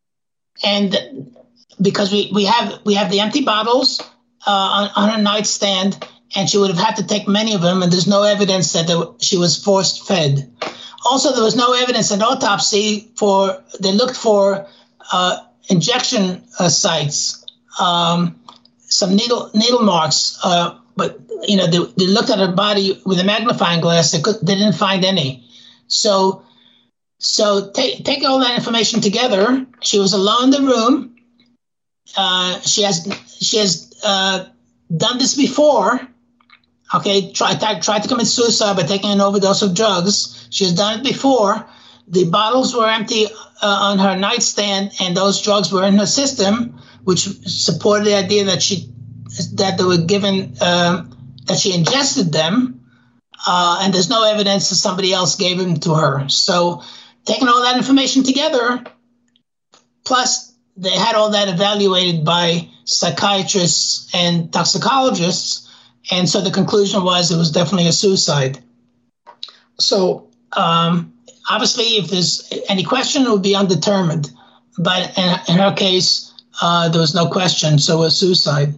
and because we, we have we have the empty bottles uh, on, on her nightstand, and she would have had to take many of them, and there's no evidence that there, she was forced fed. Also, there was no evidence in autopsy for they looked for uh, injection uh, sites, um, some needle needle marks, uh, but you know they, they looked at her body with a magnifying glass. They could they didn't find any. So. So take take all that information together. She was alone in the room. Uh, she has she has uh, done this before. Okay, tried tried to commit suicide by taking an overdose of drugs. She has done it before. The bottles were empty uh, on her nightstand, and those drugs were in her system, which supported the idea that she that they were given uh, that she ingested them. Uh, and there's no evidence that somebody else gave them to her. So. Taking all that information together, plus they had all that evaluated by psychiatrists and toxicologists, and so the conclusion was it was definitely a suicide. So um, obviously, if there's any question, it would be undetermined. But in, in her case, uh, there was no question, so it was suicide.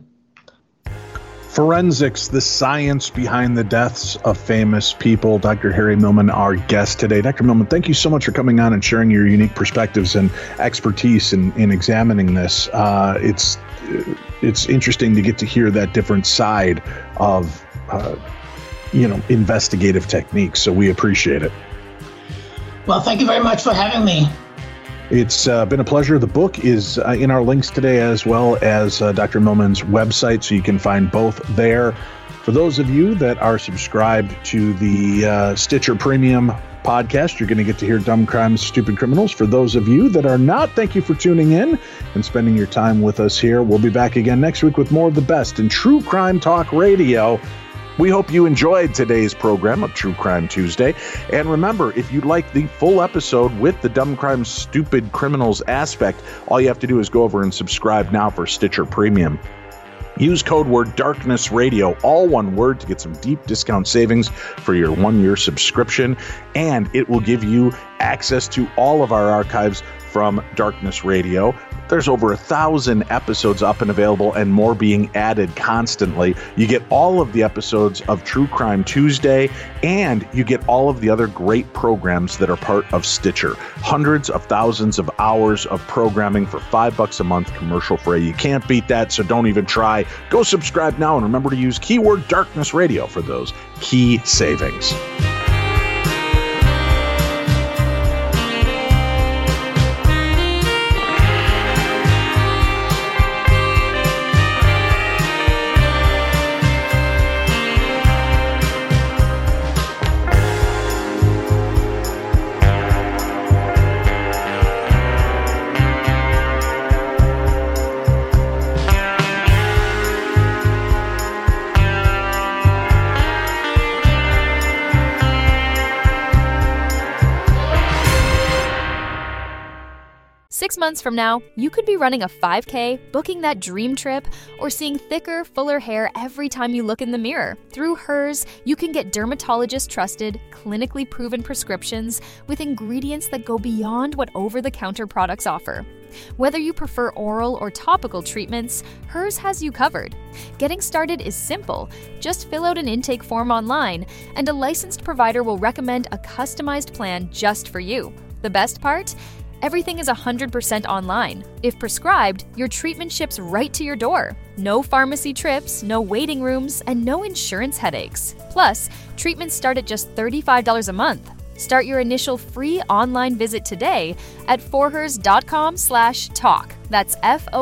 Forensics, the science behind the deaths of famous people. Doctor Harry Millman, our guest today. Doctor Millman, thank you so much for coming on and sharing your unique perspectives and expertise in, in examining this. Uh, it's it's interesting to get to hear that different side of, uh, you know, investigative techniques. So we appreciate it.
Well, thank you very much for having me.
It's uh, been a pleasure. The book is uh, in our links today, as well as uh, Doctor Millman's website, so you can find both there. For those of you that are subscribed to the uh, Stitcher Premium podcast, you're going to get to hear Dumb Crimes, Stupid Criminals. For those of you that are not, thank you for tuning in and spending your time with us here. We'll be back again next week with more of the best in true crime talk radio. We hope you enjoyed today's program of True Crime Tuesday. And remember, if you'd like the full episode with the Dumb Crimes, Stupid Criminals aspect, all you have to do is go over and subscribe now for Stitcher Premium. Use code word Darkness Radio, all one word, to get some deep discount savings for your one-year subscription. And it will give you access to all of our archives from Darkness Radio. There's over a thousand episodes up and available and more being added constantly. You get all of the episodes of True Crime Tuesday, and you get all of the other great programs that are part of Stitcher. Hundreds of thousands of hours of programming for five bucks a month, commercial free. You can't beat that, so don't even try. Go subscribe now, and remember to use keyword Darkness Radio for those key savings.
Six months from now, you could be running a five K, booking that dream trip, or seeing thicker, fuller hair every time you look in the mirror. Through Hers, you can get dermatologist-trusted, clinically proven prescriptions with ingredients that go beyond what over-the-counter products offer. Whether you prefer oral or topical treatments, Hers has you covered. Getting started is simple. Just fill out an intake form online, and a licensed provider will recommend a customized plan just for you. The best part? Everything is one hundred percent online. If prescribed, your treatment ships right to your door. No pharmacy trips, no waiting rooms, and no insurance headaches. Plus, treatments start at just thirty-five dollars a month. Start your initial free online visit today at forhers.com slash talk. That's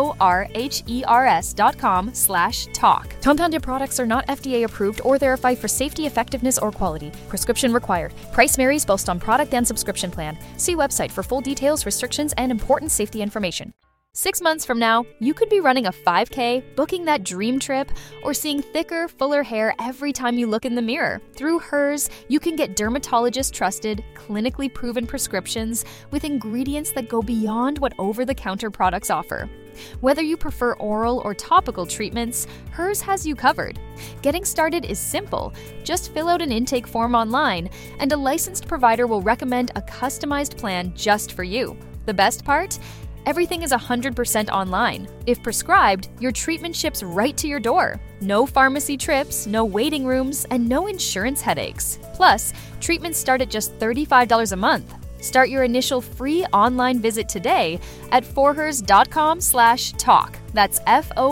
F-O-R-H-E-R-S dot com slash talk. Compounded products are not F D A approved or verified for safety, effectiveness, or quality. Prescription required. Price varies based on product and subscription plan. See website for full details, restrictions, and important safety information. Six months from now, you could be running a five K, booking that dream trip, or seeing thicker, fuller hair every time you look in the mirror. Through Hers, you can get dermatologist-trusted, clinically proven prescriptions with ingredients that go beyond what over-the-counter products offer. Whether you prefer oral or topical treatments, Hers has you covered. Getting started is simple. Just fill out an intake form online, and a licensed provider will recommend a customized plan just for you. The best part? Everything is one hundred percent online. If prescribed, your treatment ships right to your door. No pharmacy trips, no waiting rooms, and no insurance headaches. Plus, treatments start at just thirty-five dollars a month. Start your initial free online visit today at forhers.com slash talk. That's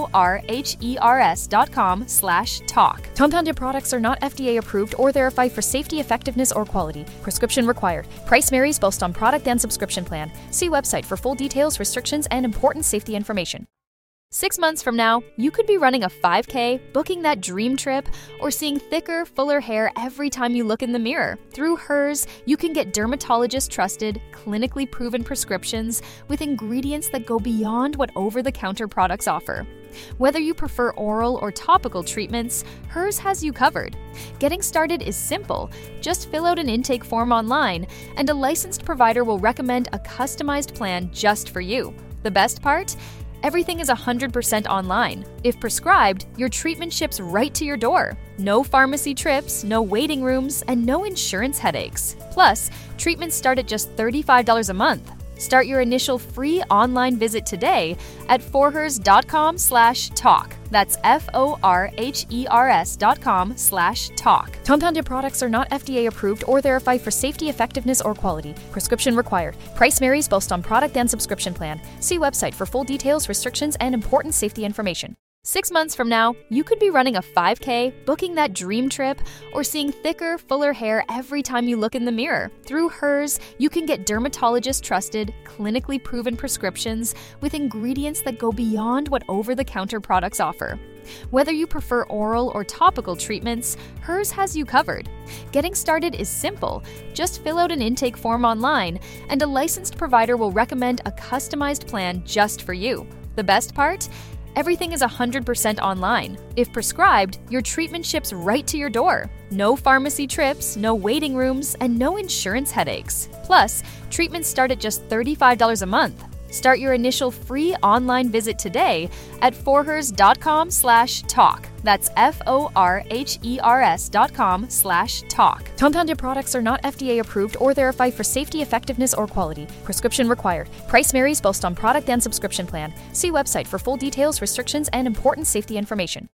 F-O-R-H-E-R-S dot com slash talk. Compounded products are not F D A approved or verified for safety, effectiveness, or quality. Prescription required. Price varies based on product and subscription plan. See website for full details, restrictions, and important safety information. Six months from now, you could be running a five K, booking that dream trip, or seeing thicker, fuller hair every time you look in the mirror. Through Hers, you can get dermatologist-trusted, clinically proven prescriptions with ingredients that go beyond what over-the-counter products offer. Whether you prefer oral or topical treatments, Hers has you covered. Getting started is simple. Just fill out an intake form online, and a licensed provider will recommend a customized plan just for you. The best part? Everything is one hundred percent online. If prescribed, your treatment ships right to your door. No pharmacy trips, no waiting rooms, and no insurance headaches. Plus, treatments start at just thirty-five dollars a month. Start your initial free online visit today at forhers.com slash talk. That's F-O-R-H-E-R-S dot com slash talk. Compounded products are not F D A approved or verified for safety, effectiveness, or quality. Prescription required. Price varies based on product and subscription plan. See website for full details, restrictions, and important safety information. Six months from now, you could be running a five K, booking that dream trip, or seeing thicker, fuller hair every time you look in the mirror. Through Hers, you can get dermatologist-trusted, clinically proven prescriptions with ingredients that go beyond what over-the-counter products offer. Whether you prefer oral or topical treatments, Hers has you covered. Getting started is simple. Just fill out an intake form online, and a licensed provider will recommend a customized plan just for you. The best part? Everything is one hundred percent online. If prescribed, your treatment ships right to your door. No pharmacy trips, no waiting rooms, and no insurance headaches. Plus, treatments start at just thirty-five dollars a month. Start your initial free online visit today at forhers.com slash talk. That's F-O-R-H-E-R-S dot com slash talk. Compounded products are not F D A approved or verified for safety, effectiveness, or quality. Prescription required. Price varies based on product and subscription plan. See website for full details, restrictions, and important safety information.